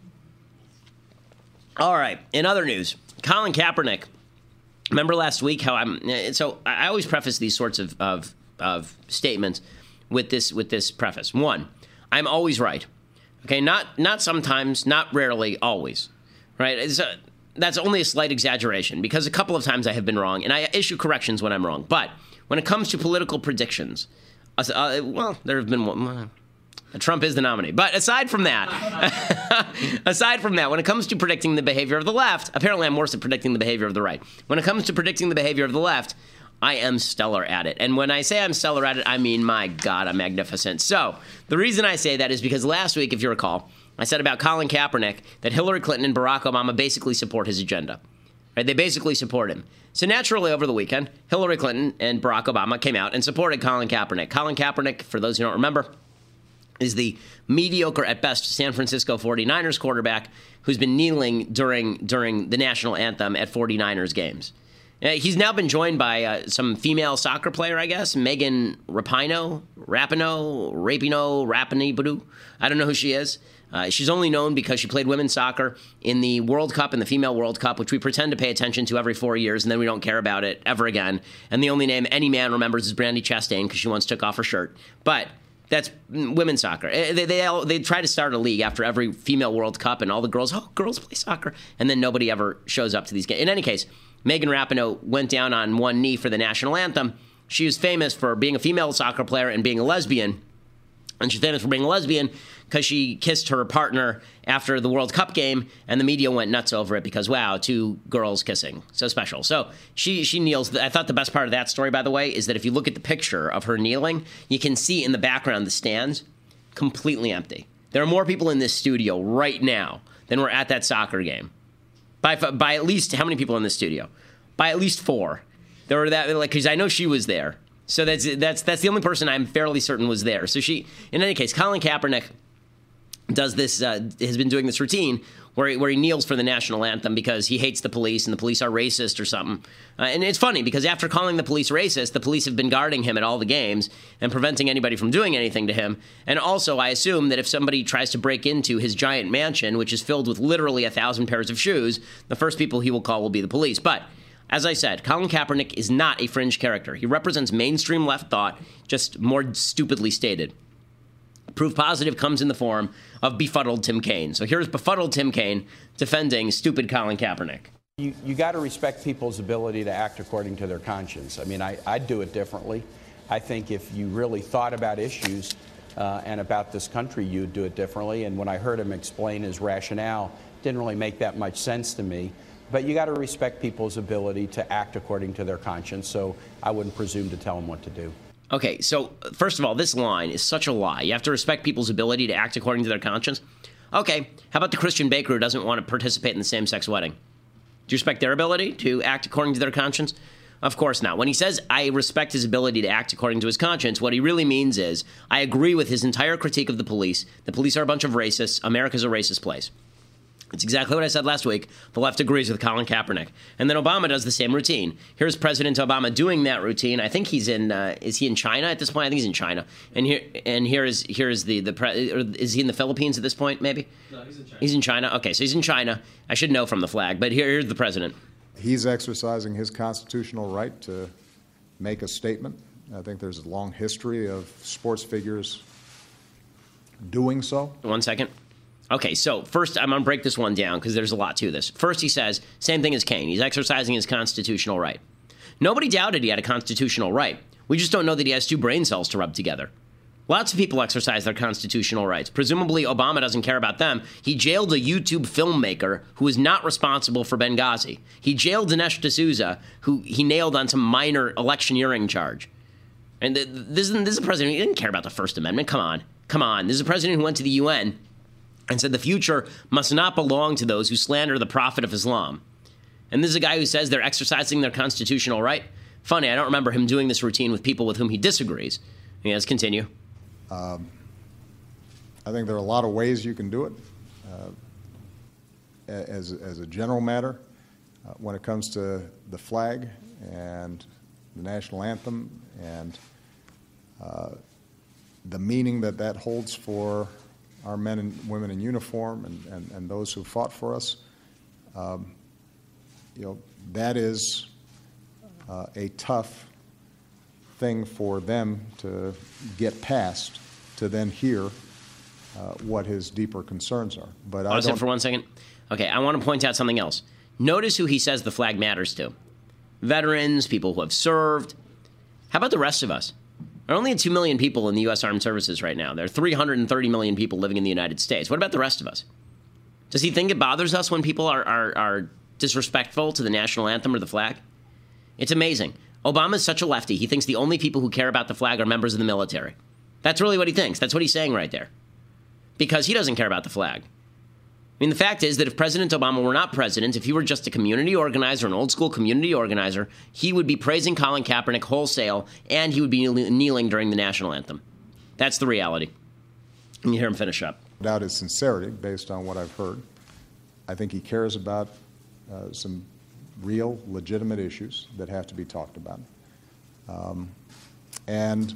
All right. In other news, Colin Kaepernick. Remember last week how I'm. So I always preface these sorts of of, of statements with this with this preface. One, I'm always right. Okay, not not sometimes, not rarely, always. Right. It's a, That's only a slight exaggeration because a couple of times I have been wrong, and I issue corrections when I'm wrong. But when it comes to political predictions, uh, well, there have been one. Trump is the nominee. But aside from that, aside from that, when it comes to predicting the behavior of the left, apparently I'm worse at predicting the behavior of the right. When it comes to predicting the behavior of the left, I am stellar at it. And when I say I'm stellar at it, I mean, my God, I'm magnificent. So the reason I say that is because last week, if you recall, I said about Colin Kaepernick that Hillary Clinton and Barack Obama basically support his agenda. Right? They basically support him. So naturally, over the weekend, Hillary Clinton and Barack Obama came out and supported Colin Kaepernick. Colin Kaepernick, for those who don't remember, is the mediocre at best San Francisco forty-niners quarterback who's been kneeling during during the national anthem at forty-niners games. Uh, he's now been joined by uh, some female soccer player, I guess, Megan Rapinoe, Rapinoe, Rapinoe, Rapinoe, I don't know who she is. Uh, she's only known because she played women's soccer in the World Cup and the Female World Cup, which we pretend to pay attention to every four years, and then we don't care about it ever again. And the only name any man remembers is Brandi Chastain because she once took off her shirt. But that's women's soccer. They they, all, they try to start a league after every Female World Cup, and all the girls, oh, girls play soccer, and then nobody ever shows up to these games. In any case, Megan Rapinoe went down on one knee for the national anthem. She was famous for being a female soccer player and being a lesbian. And she's famous for being a lesbian because she kissed her partner after the World Cup game, and the media went nuts over it because, wow, two girls kissing. So special. So she she kneels. I thought the best part of that story, by the way, is that if you look at the picture of her kneeling, you can see in the background the stands completely empty. There are more people in this studio right now than were at that soccer game. By by at least, how many people in this studio? By at least four. There were that, like, because I know she was there. So that's that's that's the only person I'm fairly certain was there. So she, in any case, Colin Kaepernick does this, uh, has been doing this routine where he, where he kneels for the national anthem because he hates the police and the police are racist or something. Uh, and it's funny because after calling the police racist, the police have been guarding him at all the games and preventing anybody from doing anything to him. And also, I assume that if somebody tries to break into his giant mansion, which is filled with literally a thousand pairs of shoes, the first people he will call will be the police. But as I said, Colin Kaepernick is not a fringe character. He represents mainstream left thought, just more stupidly stated. Proof positive comes in the form of befuddled Tim Kaine. So here's befuddled Tim Kaine defending stupid Colin Kaepernick. You, you got to respect people's ability to act according to their conscience. I mean, I, I'd do it differently. I think if you really thought about issues uh, and about this country, you'd do it differently. And when I heard him explain his rationale, it didn't really make that much sense to me. But you got to respect people's ability to act according to their conscience, so I wouldn't presume to tell them what to do. Okay, so first of all, this line is such a lie. You have to respect people's ability to act according to their conscience. Okay, how about the Christian baker who doesn't want to participate in the same-sex wedding? Do you respect their ability to act according to their conscience? Of course not. When he says, I respect his ability to act according to his conscience, what he really means is, I agree with his entire critique of the police. The police are a bunch of racists. America's a racist place. It's exactly what I said last week. The left agrees with Colin Kaepernick. And then Obama does the same routine. Here's President Obama doing that routine. I think he's in, uh, is he in China at this point? I think he's in China. And here and here is here is the, the pre- or is he in the Philippines at this point, maybe? No, he's in China. He's in China. Okay, so he's in China. I should know from the flag, but here, here's the president. He's exercising his constitutional right to make a statement. I think there's a long history of sports figures doing so. One second. Okay, so first I'm going to break this one down because there's a lot to this. First, he says, same thing as Kaine. He's exercising his constitutional right. Nobody doubted he had a constitutional right. We just don't know that he has two brain cells to rub together. Lots of people exercise their constitutional rights. Presumably, Obama doesn't care about them. He jailed a YouTube filmmaker who is not responsible for Benghazi. He jailed Dinesh D'Souza, who he nailed on some minor electioneering charge. And this is, this is a president who didn't care about the First Amendment. Come on. Come on. This is a president who went to the U N and said the future must not belong to those who slander the Prophet of Islam. And this is a guy who says they're exercising their constitutional right. Funny, I don't remember him doing this routine with people with whom he disagrees. Yeah, let's continue. Um, I think there are a lot of ways you can do it. Uh, as, as a general matter, uh, when it comes to the flag and the national anthem and uh, the meaning that that holds for our men and women in uniform and, and, and those who fought for us, um, you know, that is uh, a tough thing for them to get past, to then hear uh, what his deeper concerns are. But I Pause don't... it for one second. Okay, I want to point out something else. Notice who he says the flag matters to. Veterans, people who have served. How about the rest of us? There are only two million people in the U S Armed Services right now. There are three hundred thirty million people living in the United States. What about the rest of us? Does he think it bothers us when people are, are, are disrespectful to the national anthem or the flag? It's amazing. Obama's such a lefty. He thinks the only people who care about the flag are members of the military. That's really what he thinks. That's what he's saying right there. Because he doesn't care about the flag. I mean, the fact is that if President Obama were not president, if he were just a community organizer, an old school community organizer, he would be praising Colin Kaepernick wholesale, and he would be kneeling during the national anthem. That's the reality. And you hear him finish up. Doubt his sincerity, based on what I've heard. I think he cares about uh, some real, legitimate issues that have to be talked about. Um, and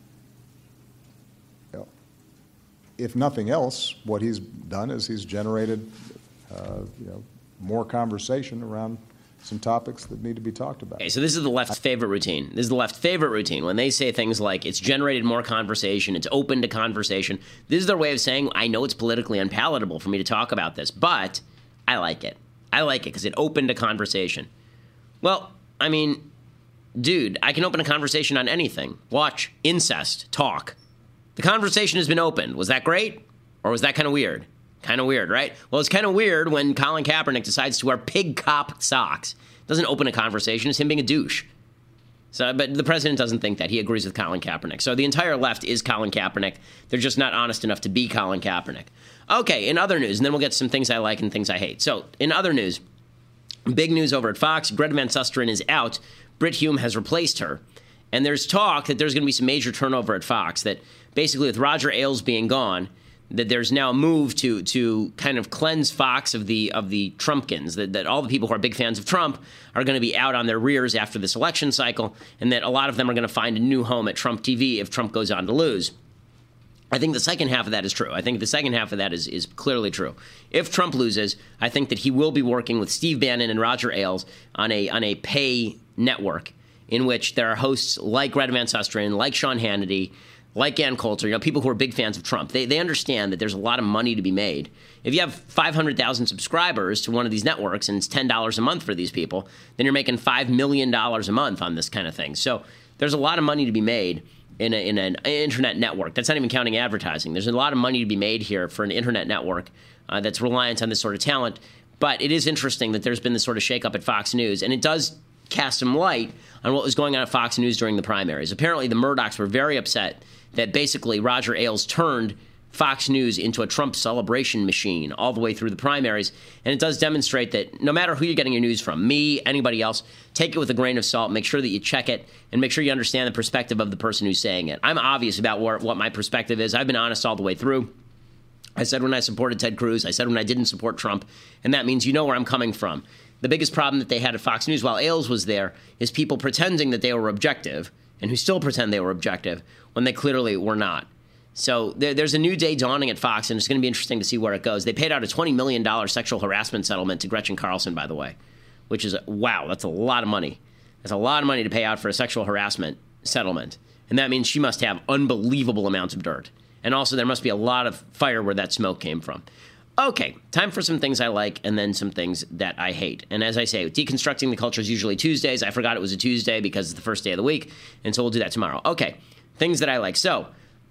if nothing else, what he's done is he's generated, uh, you know, more conversation around some topics that need to be talked about. Okay, so this is the left's favorite routine. This is the left's favorite routine. When they say things like, it's generated more conversation, it's open to conversation, this is their way of saying, I know it's politically unpalatable for me to talk about this, but I like it. I like it because it opened a conversation. Well, I mean, dude, I can open a conversation on anything. Watch, incest, talk. The conversation has been opened. Was that great? Or was that kind of weird? Kind of weird, right? Well, it's kind of weird when Colin Kaepernick decides to wear pig cop socks. Doesn't open a conversation. It's him being a douche. So, but the president doesn't think that. He agrees with Colin Kaepernick. So the entire left is Colin Kaepernick. They're just not honest enough to be Colin Kaepernick. Okay, in other news, and then we'll get to some things I like and things I hate. So in other news, big news over at Fox. Greta Van Susteren is out. Brit Hume has replaced her. And there's talk that there's going to be some major turnover at Fox, that basically with Roger Ailes being gone, that there's now a move to to kind of cleanse Fox of the of the Trumpkins, that, that all the people who are big fans of Trump are going to be out on their rears after this election cycle, and that a lot of them are going to find a new home at Trump T V if Trump goes on to lose. I think the second half of that is true. I think the second half of that is, is clearly true. If Trump loses, I think that he will be working with Steve Bannon and Roger Ailes on a on a pay network in which there are hosts like Greta Van Susteren, like Sean Hannity, like Ann Coulter, you know, people who are big fans of Trump. They they understand that there's a lot of money to be made. If you have five hundred thousand subscribers to one of these networks and it's ten dollars a month for these people, then you're making five million dollars a month on this kind of thing. So there's a lot of money to be made in, a, in an internet network. That's not even counting advertising. There's a lot of money to be made here for an internet network uh, that's reliant on this sort of talent. But it is interesting that there's been this sort of shakeup at Fox News, and it does cast some light on what was going on at Fox News during the primaries. Apparently, the Murdochs were very upset that basically Roger Ailes turned Fox News into a Trump celebration machine all the way through the primaries. And it does demonstrate that no matter who you're getting your news from, me, anybody else, take it with a grain of salt. Make sure that you check it and make sure you understand the perspective of the person who's saying it. I'm obvious about where, what my perspective is. I've been honest all the way through. I said when I supported Ted Cruz. I said when I didn't support Trump. And that means you know where I'm coming from. The biggest problem that they had at Fox News while Ailes was there is people pretending that they were objective and who still pretend they were objective when they clearly were not. So there, there's a new day dawning at Fox, and it's going to be interesting to see where it goes. They paid out a twenty million dollars sexual harassment settlement to Gretchen Carlson, by the way, which is, a, wow, that's a lot of money. That's a lot of money to pay out for a sexual harassment settlement. And that means she must have unbelievable amounts of dirt. And also there must be a lot of fire where that smoke came from. Okay, time for some things I like and then some things that I hate. And as I say, deconstructing the culture is usually Tuesdays. I forgot it was a Tuesday because it's the first day of the week, and so we'll do that tomorrow. Okay, things that I like. So,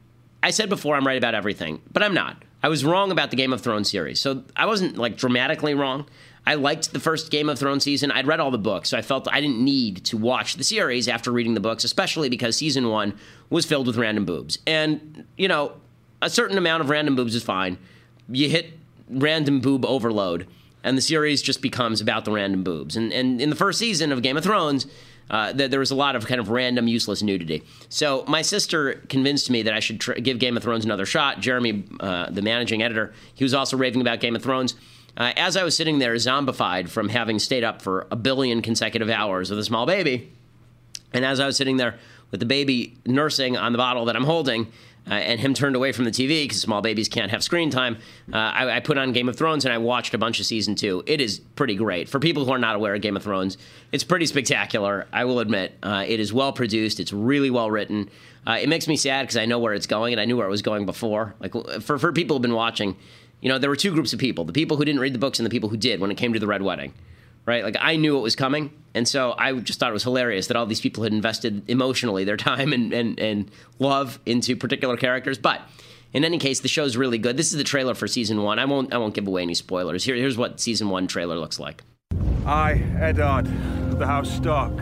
I said before I'm right about everything, but I'm not. I was wrong about the Game of Thrones series. So I wasn't, like, dramatically wrong. I liked the first Game of Thrones season. I'd read all the books, so I felt I didn't need to watch the series after reading the books, especially because season one was filled with random boobs. And, you know, a certain amount of random boobs is fine. You hit random boob overload, and the series just becomes about the random boobs. And, and in the first season of Game of Thrones, uh, th- there was a lot of kind of random, useless nudity. So my sister convinced me that I should tr- give Game of Thrones another shot. Jeremy, uh, the managing editor, he was also raving about Game of Thrones. Uh, as I was sitting there zombified from having stayed up for a billion consecutive hours with a small baby, and as I was sitting there with the baby nursing on the bottle that I'm holding, uh, and him turned away from the T V because small babies can't have screen time, uh, I, I put on Game of Thrones and I watched a bunch of season two. It is pretty great. For people who are not aware of Game of Thrones, it's pretty spectacular, I will admit. Uh, it is well produced. It's really well written. Uh, it makes me sad because I know where it's going, and I knew where it was going before. Like for, for people who've been watching, you know, there were two groups of people, the people who didn't read the books and the people who did when it came to the Red Wedding, right? Like, I knew it was coming, and so I just thought it was hilarious that all these people had invested emotionally their time and, and, and love into particular characters. But in any case, the show's really good. This is the trailer for season one. I won't I won't give away any spoilers. Here, here's what season one trailer looks like. I, Eddard, of the House Stark,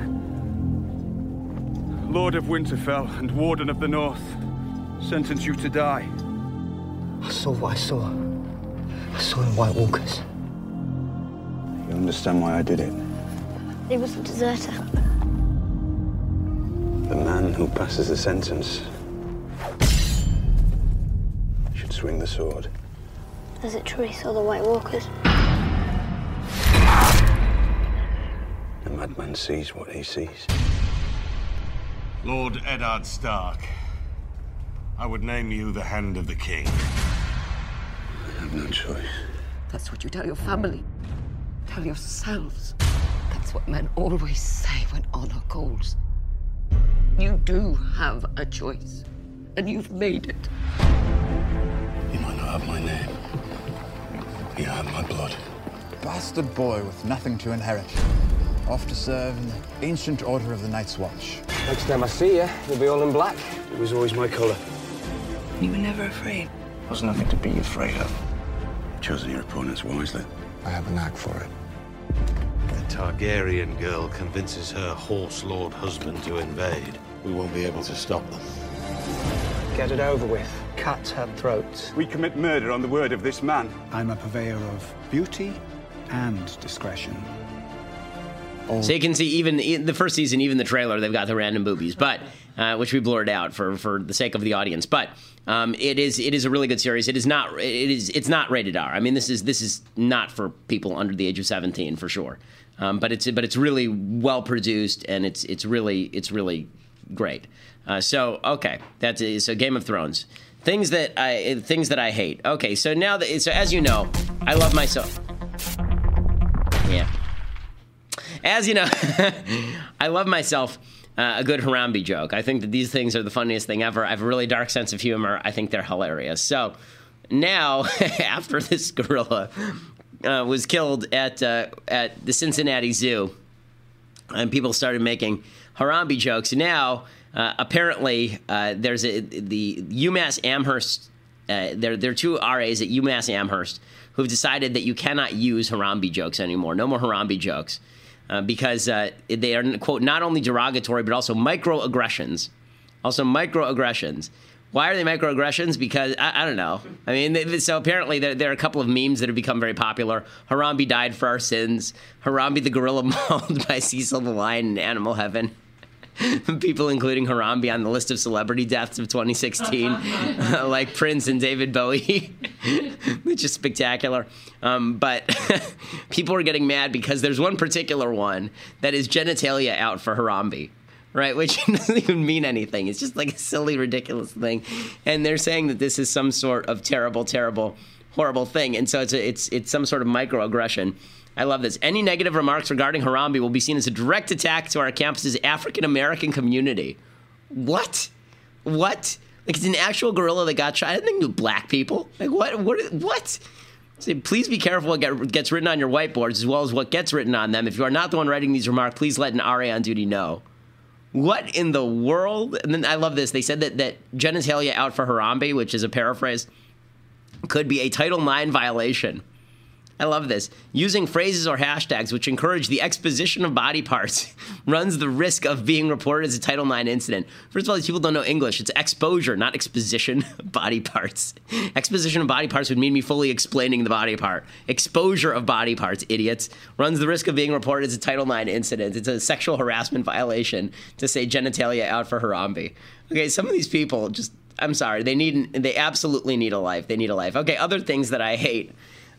Lord of Winterfell and Warden of the North, sentence you to die. I saw what I saw. I saw in White Walkers. You understand why I did it? He was a deserter. The man who passes the sentence should swing the sword. Is it true he saw the White Walkers? The madman sees what he sees. Lord Eddard Stark, I would name you the Hand of the King. I have no choice. That's what you tell your family. Tell yourselves. That's what men always say when honor calls. You do have a choice, and you've made it. You might not have my name. You have my blood. Bastard boy with nothing to inherit. Off to serve in the ancient order of the Night's Watch. Next time I see you, you'll be all in black. It was always my colour. You were never afraid. There's nothing to be afraid of. Choosing your opponents wisely. I have a knack for it. A Targaryen girl convinces her horse lord husband to invade. We won't be able to stop them. Get it over with. Cut her throats. We commit murder on the word of this man. I'm a purveyor of beauty and discretion. So you can see even in the first season, even the trailer, they've got the random boobies, but uh, which we blurred out for, for the sake of the audience. But um, it is it is a really good series. It is not it is it's not rated R. I mean, this is this is not for people under the age of seventeen for sure. Um, but it's but it's really well produced, and it's it's really it's really great. Uh, so okay, that's it. So Game of Thrones. Things that I things that I hate. Okay, so now that so as you know, I love myself. Yeah. As you know, I love myself uh, a good Harambe joke. I think that these things are the funniest thing ever. I have a really dark sense of humor. I think they're hilarious. So now, after this gorilla uh, was killed at uh, at the Cincinnati Zoo, and people started making Harambe jokes, now uh, apparently uh, there's a, the UMass Amherst. Uh, there, there are two R As at UMass Amherst who've decided that you cannot use Harambe jokes anymore. No more Harambe jokes. Uh, because uh, they are, quote, not only derogatory, but also microaggressions. Also microaggressions. Why are they microaggressions? Because, I, I don't know. I mean, they, so apparently there, there are a couple of memes that have become very popular. Harambe died for our sins. Harambe the gorilla mauled by Cecil the lion in Animal Heaven. People including Harambe on the list of celebrity deaths of twenty sixteen, uh, like Prince and David Bowie, which is spectacular. Um, but people are getting mad because there's one particular one that is genitalia out for Harambe, right? Which doesn't even mean anything. It's just like a silly, ridiculous thing. And they're saying that this is some sort of terrible, terrible, horrible thing. And so it's a, it's it's some sort of microaggression. I love this. Any negative remarks regarding Harambe will be seen as a direct attack to our campus's African-American community. What? What? Like, it's an actual gorilla that got shot? I didn't think it was black people. Like, what? What? What? So please be careful what get, gets written on your whiteboards as well as what gets written on them. If you are not the one writing these remarks, please let an R A on duty know. What in the world? And then I love this. They said that, that genitalia out for Harambe, which is a paraphrase, could be a Title nine violation. I love this. Using phrases or hashtags which encourage the exposition of body parts runs the risk of being reported as a Title nine incident. First of all, these people don't know English. It's exposure, not exposition of body parts. Exposition of body parts would mean me fully explaining the body part. Exposure of body parts, idiots, runs the risk of being reported as a Title nine incident. It's a sexual harassment violation to say genitalia out for Harambe. Okay, some of these people just, I'm sorry, they need, they absolutely need a life. They need a life. Okay, other things that I hate.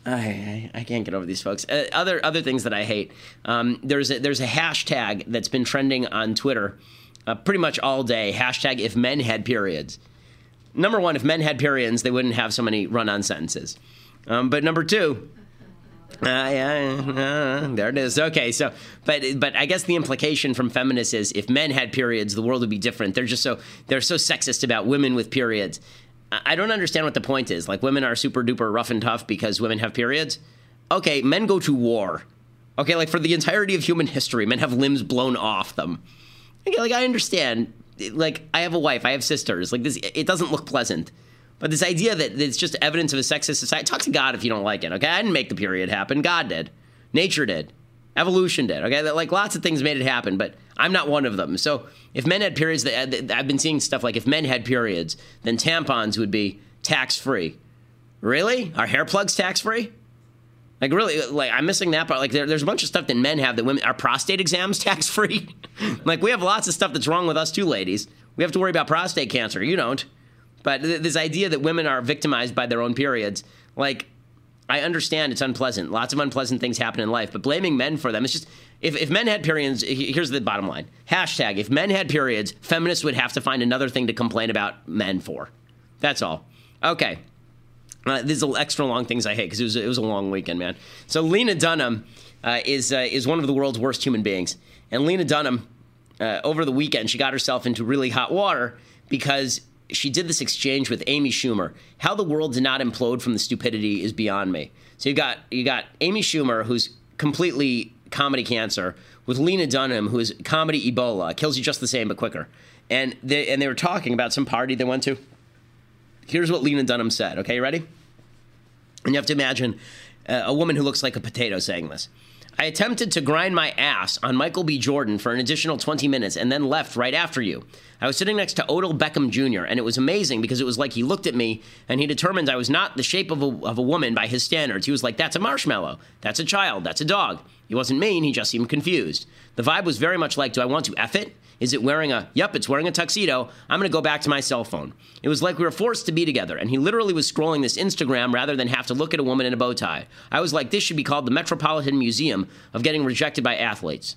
I, I can't get over these folks. Uh, other other things that I hate. Um, there's a, there's a hashtag that's been trending on Twitter uh, pretty much all day. Hashtag if men had periods. Number one, if men had periods, they wouldn't have so many run-on sentences. Um, but number two, uh, yeah, uh, there it is. Okay, so but but I guess the implication from feminists is if men had periods, the world would be different. They're just so they're so sexist about women with periods. I don't understand what the point is. Like, women are super duper rough and tough because women have periods. Okay, men go to war. Okay, like for the entirety of human history, men have limbs blown off them. Okay, like I understand. Like, I have a wife, I have sisters. Like this, it doesn't look pleasant. But this idea that it's just evidence of a sexist society, talk to God if you don't like it. Okay, I didn't make the period happen. God did. Nature did. Evolution did. Okay, like lots of things made it happen, but I'm not one of them. So if men had periods, I've been seeing stuff like if men had periods, then tampons would be tax-free. Really? Are hair plugs tax-free? Like really, like I'm missing that part. Like there, there's a bunch of stuff that men have that women, are prostate exams tax-free? Like we have lots of stuff that's wrong with us too, ladies. We have to worry about prostate cancer. You don't. But th- this idea that women are victimized by their own periods, like, I understand it's unpleasant. Lots of unpleasant things happen in life, but blaming men for them, it's just, if, if men had periods, here's the bottom line. Hashtag, if men had periods, feminists would have to find another thing to complain about men for. That's all. Okay. Uh, these are extra long things I hate because it was, it was a long weekend, man. So Lena Dunham uh, is, uh, is one of the world's worst human beings. And Lena Dunham, uh, over the weekend, she got herself into really hot water because she did this exchange with Amy Schumer. How the world did not implode from the stupidity is beyond me. So you got you got Amy Schumer, who's completely comedy cancer, with Lena Dunham, who is comedy Ebola, kills you just the same but quicker. And they and they were talking about some party they went to. Here's what Lena Dunham said. Okay, you ready? And you have to imagine uh, a woman who looks like a potato saying this. I attempted to grind my ass on Michael B. Jordan for an additional twenty minutes and then left right after you. I was sitting next to Odell Beckham Junior, and it was amazing because it was like he looked at me and he determined I was not the shape of a, of a woman by his standards. He was like, that's a marshmallow. That's a child. That's a dog. He wasn't mean. He just seemed confused. The vibe was very much like, do I want to F it? Is it wearing a, yep, it's wearing a tuxedo. I'm going to go back to my cell phone. It was like we were forced to be together, and he literally was scrolling this Instagram rather than have to look at a woman in a bow tie. I was like, this should be called the Metropolitan Museum of getting rejected by athletes.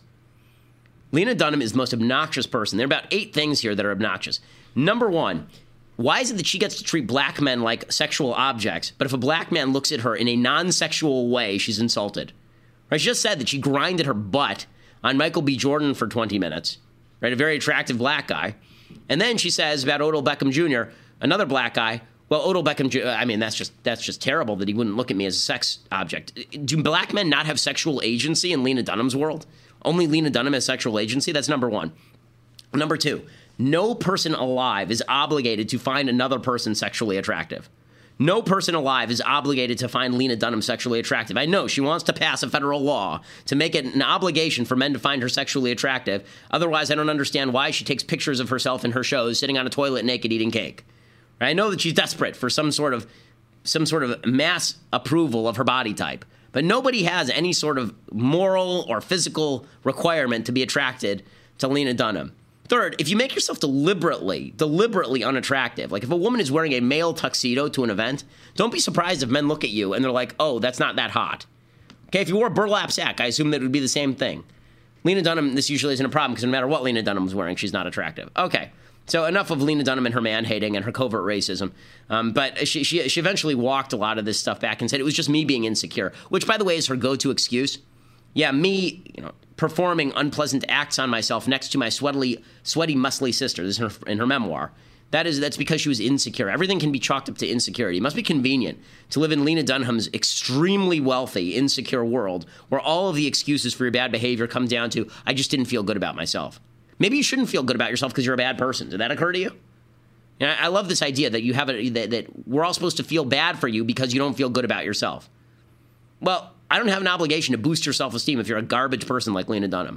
Lena Dunham is the most obnoxious person. There are about eight things here that are obnoxious. Number one, why is it that she gets to treat black men like sexual objects, but if a black man looks at her in a non-sexual way, she's insulted? Right? She just said that she grinded her butt on Michael B. Jordan for twenty minutes. Right, a very attractive black guy. And then she says about Odell Beckham Junior, another black guy, well, Odell Beckham Junior, I mean, that's just that's just terrible that he wouldn't look at me as a sex object. Do black men not have sexual agency in Lena Dunham's world? Only Lena Dunham has sexual agency? That's number one. Number two, no person alive is obligated to find another person sexually attractive. No person alive is obligated to find Lena Dunham sexually attractive. I know she wants to pass a federal law to make it an obligation for men to find her sexually attractive. Otherwise, I don't understand why she takes pictures of herself in her shows sitting on a toilet naked eating cake. I know that she's desperate for some sort of some sort of mass approval of her body type. But nobody has any sort of moral or physical requirement to be attracted to Lena Dunham. Third, if you make yourself deliberately, deliberately unattractive, like if a woman is wearing a male tuxedo to an event, don't be surprised if men look at you and they're like, oh, that's not that hot. Okay, if you wore a burlap sack, I assume that it would be the same thing. Lena Dunham, this usually isn't a problem because no matter what Lena Dunham is wearing, she's not attractive. Okay, so enough of Lena Dunham and her man-hating and her covert racism. Um, but she, she she eventually walked a lot of this stuff back and said it was just me being insecure, which, by the way, is her go-to excuse. Yeah, me, you know, performing unpleasant acts on myself next to my sweaty, sweaty, muscly sister. This is in her, in her memoir. That is, that's because she was insecure. Everything can be chalked up to insecurity. It must be convenient to live in Lena Dunham's extremely wealthy, insecure world where all of the excuses for your bad behavior come down to, I just didn't feel good about myself. Maybe you shouldn't feel good about yourself because you're a bad person. Did that occur to you? And I, I love this idea that you have a, that, that we're all supposed to feel bad for you because you don't feel good about yourself. Well, I don't have an obligation to boost your self-esteem if you're a garbage person like Lena Dunham.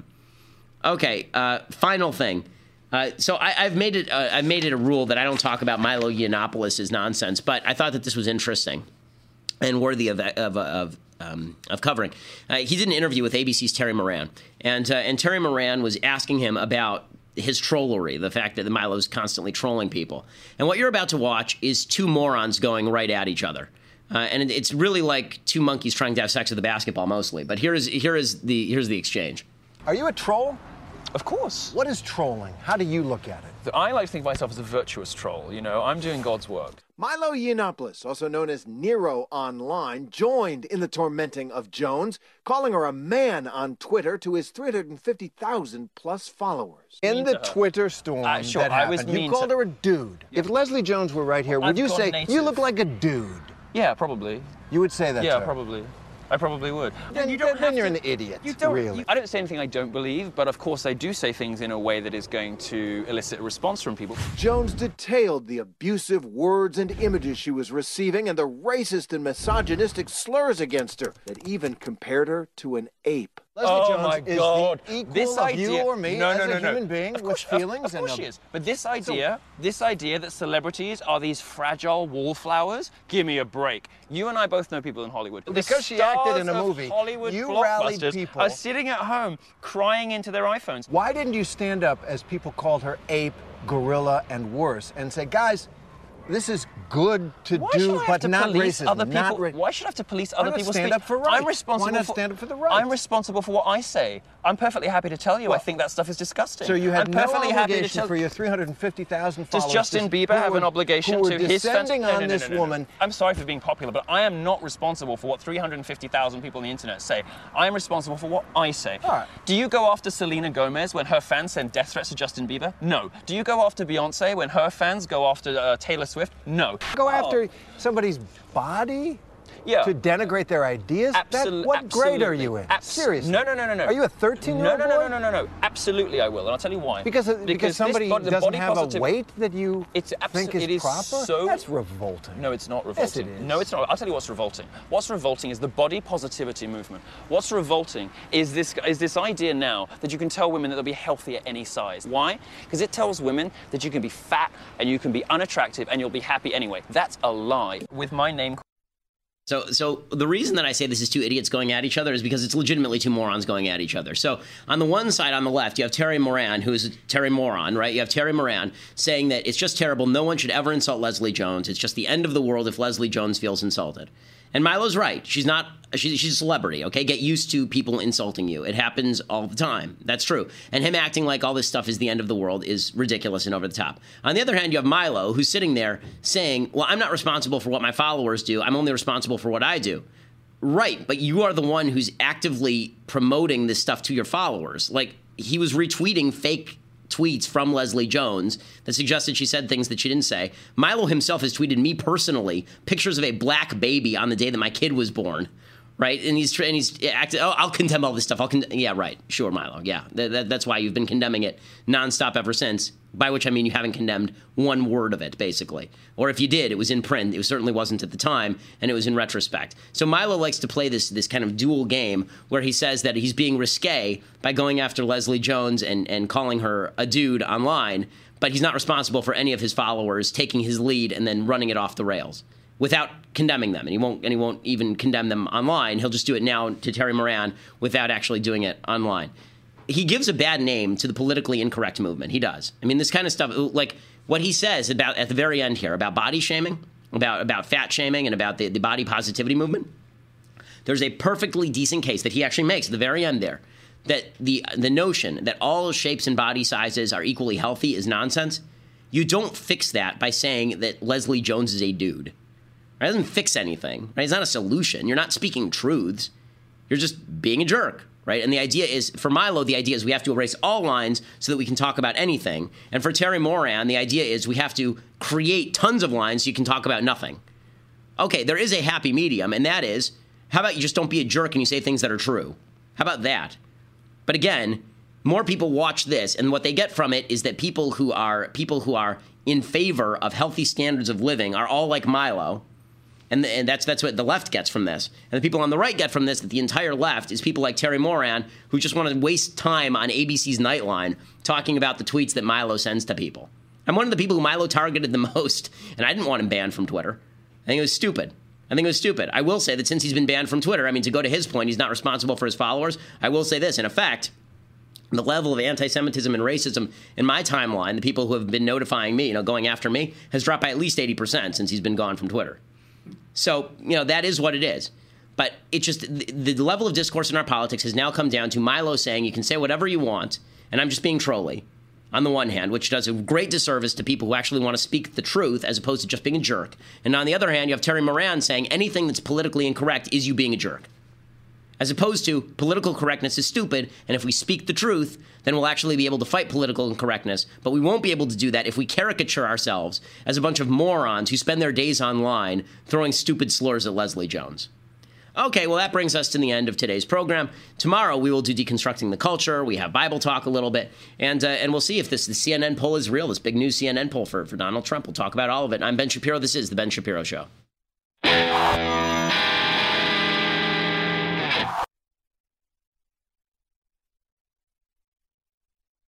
Okay, uh, final thing. Uh, so I, I've made it. Uh, I've made it a rule that I don't talk about Milo Yiannopoulos' nonsense, but I thought that this was interesting and worthy of of of, um, of covering. Uh, he did an interview with A B C's Terry Moran, and uh, and Terry Moran was asking him about his trollery, the fact that Milo's constantly trolling people. And what you're about to watch is two morons going right at each other. Uh, and it's really like two monkeys trying to have sex with a basketball, mostly. But here is here is the here's the exchange. Are you a troll? Of course. What is trolling? How do you look at it? I like to think of myself as a virtuous troll. You know, I'm doing God's work. Milo Yiannopoulos, also known as Nero online, joined in the tormenting of Jones, calling her a man on Twitter to his three hundred fifty thousand plus followers. In the Twitter storm uh, sure, that I happened, was mean you called to... her a dude. Yeah. If Leslie Jones were right here, would I've you gone say, native. you look like a dude? Yeah, probably. You would say that Yeah, to her. probably. I probably would. Then, you don't then you're to, an idiot, you don't, really. You, I don't say anything I don't believe, but of course I do say things in a way that is going to elicit a response from people. Jones detailed the abusive words and images she was receiving and the racist and misogynistic slurs against her that even compared her to an ape. Leslie oh Jones my is God. the equal this of idea, you or me no, as no, no, a human no. being of with course, feelings. Of, of course and she a... is. But this idea, so, this idea that celebrities are these fragile wallflowers, give me a break. You and I both know people in Hollywood. Because the she acted in a of movie, Hollywood you blockbusters rallied people. are sitting at home crying into their iPhones. Why didn't you stand up as people called her ape, gorilla, and worse, and say, guys, this is good to Why do, but to not police racism. Other people, not ra why should I have to police other Why not people's stand speech? up for rights? I'm responsible. Why not for, stand up for the rights? I'm responsible for what I say. I'm perfectly happy to tell you well, I think that stuff is disgusting. So you had I'm no perfectly happy to obligation tell... for your three hundred fifty thousand followers. Does Justin Bieber who have were, an obligation who to were his fans? descending No, no, on no, this no, no, no. woman? I'm sorry for being popular, but I am not responsible for what three hundred fifty thousand people on the internet say. I am responsible for what I say. All right. Do you go after Selena Gomez when her fans send death threats to Justin Bieber? No. Do you go after Beyonce when her fans go after uh, Taylor Swift? No. Go after oh. somebody's body? Yeah. To denigrate their ideas? Absol that, what absolutely. grade are you in? Abs Seriously? No, no, no, no, no. Are you a thirteen-year-old No, no, no, boy? no, no, no, no. Absolutely, I will, and I'll tell you why. Because because, because somebody body, doesn't body have positive, a weight that you it's think is, it is proper? So, That's revolting. No, it's not Yes, revolting. it is. No, it's not. I'll tell you what's revolting. What's revolting is the body positivity movement. What's revolting is this is this idea now that you can tell women that they'll be healthy at any size. Why? Because it tells women that you can be fat and you can be unattractive and you'll be happy anyway. That's a lie. With my name. So, so the reason that I say this is two idiots going at each other is because it's legitimately two morons going at each other. So on the one side, on the left, you have Terry Moran, who's Terry Moron, right? You have Terry Moran saying that it's just terrible. No one should ever insult Leslie Jones. It's just the end of the world if Leslie Jones feels insulted. And Milo's right. She's not, she's, she's a celebrity, okay? Get used to people insulting you. It happens all the time. That's true. And him acting like all this stuff is the end of the world is ridiculous and over the top. On the other hand, you have Milo, who's sitting there saying, well, I'm not responsible for what my followers do. I'm only responsible for what I do. Right, but you are the one who's actively promoting this stuff to your followers. Like, he was retweeting fake tweets from Leslie Jones that suggested she said things that she didn't say. Milo himself has tweeted me personally pictures of a black baby on the day that my kid was born, right? And he's and he's acted. Oh, I'll condemn all this stuff. I'll con- yeah, right, sure, Milo. Yeah, that, that, that's why you've been condemning it nonstop ever since. By which I mean you haven't condemned one word of it, basically. Or if you did, it was in print. It certainly wasn't at the time, and it was in retrospect. So Milo likes to play this this kind of dual game where he says that he's being risque by going after Leslie Jones and, and calling her a dude online, but he's not responsible for any of his followers taking his lead and then running it off the rails without condemning them. And he won't and he won't even condemn them online. He'll just do it now to Terry Moran without actually doing it online. He gives a bad name to the politically incorrect movement. He does. I mean, this kind of stuff, like what he says about at the very end here about body shaming, about about fat shaming, and about the, the body positivity movement. There's a perfectly decent case that he actually makes at the very end there that the the notion that all shapes and body sizes are equally healthy is nonsense. You don't fix that by saying that Leslie Jones is a dude. It doesn't fix anything. Right? It's not a solution. You're not speaking truths. You're just being a jerk. Right? And the idea is, for Milo, the idea is we have to erase all lines so that we can talk about anything. And for Terry Moran, the idea is we have to create tons of lines so you can talk about nothing. Okay, there is a happy medium, and that is, how about you just don't be a jerk and you say things that are true? How about that? But again, more people watch this, and what they get from it is that people who are people who are in favor of healthy standards of living are all like Milo, And, and that's that's what the left gets from this. And the people on the right get from this that the entire left is people like Terry Moran who just want to waste time on A B C's Nightline talking about the tweets that Milo sends to people. I'm one of the people who Milo targeted the most, and I didn't want him banned from Twitter. I think it was stupid. I think it was stupid. I will say that since he's been banned from Twitter, I mean, to go to his point, he's not responsible for his followers. I will say this. In effect, the level of anti-Semitism and racism in my timeline, the people who have been notifying me, you know, going after me, has dropped by at least eighty percent since he's been gone from Twitter. So, you know, that is what it is. But it just, the, the level of discourse in our politics has now come down to Milo saying you can say whatever you want, and I'm just being trolly, on the one hand, which does a great disservice to people who actually want to speak the truth as opposed to just being a jerk. And on the other hand, you have Terry Moran saying anything that's politically incorrect is you being a jerk. As opposed to political correctness is stupid, and if we speak the truth, then we'll actually be able to fight political incorrectness. But we won't be able to do that if we caricature ourselves as a bunch of morons who spend their days online throwing stupid slurs at Leslie Jones. Okay, well, that brings us to the end of today's program. Tomorrow, we will do Deconstructing the Culture. We have Bible talk a little bit, and uh, and we'll see if this the C N N poll is real, this big new C N N poll for, for Donald Trump. We'll talk about all of it. I'm Ben Shapiro. This is The Ben Shapiro Show.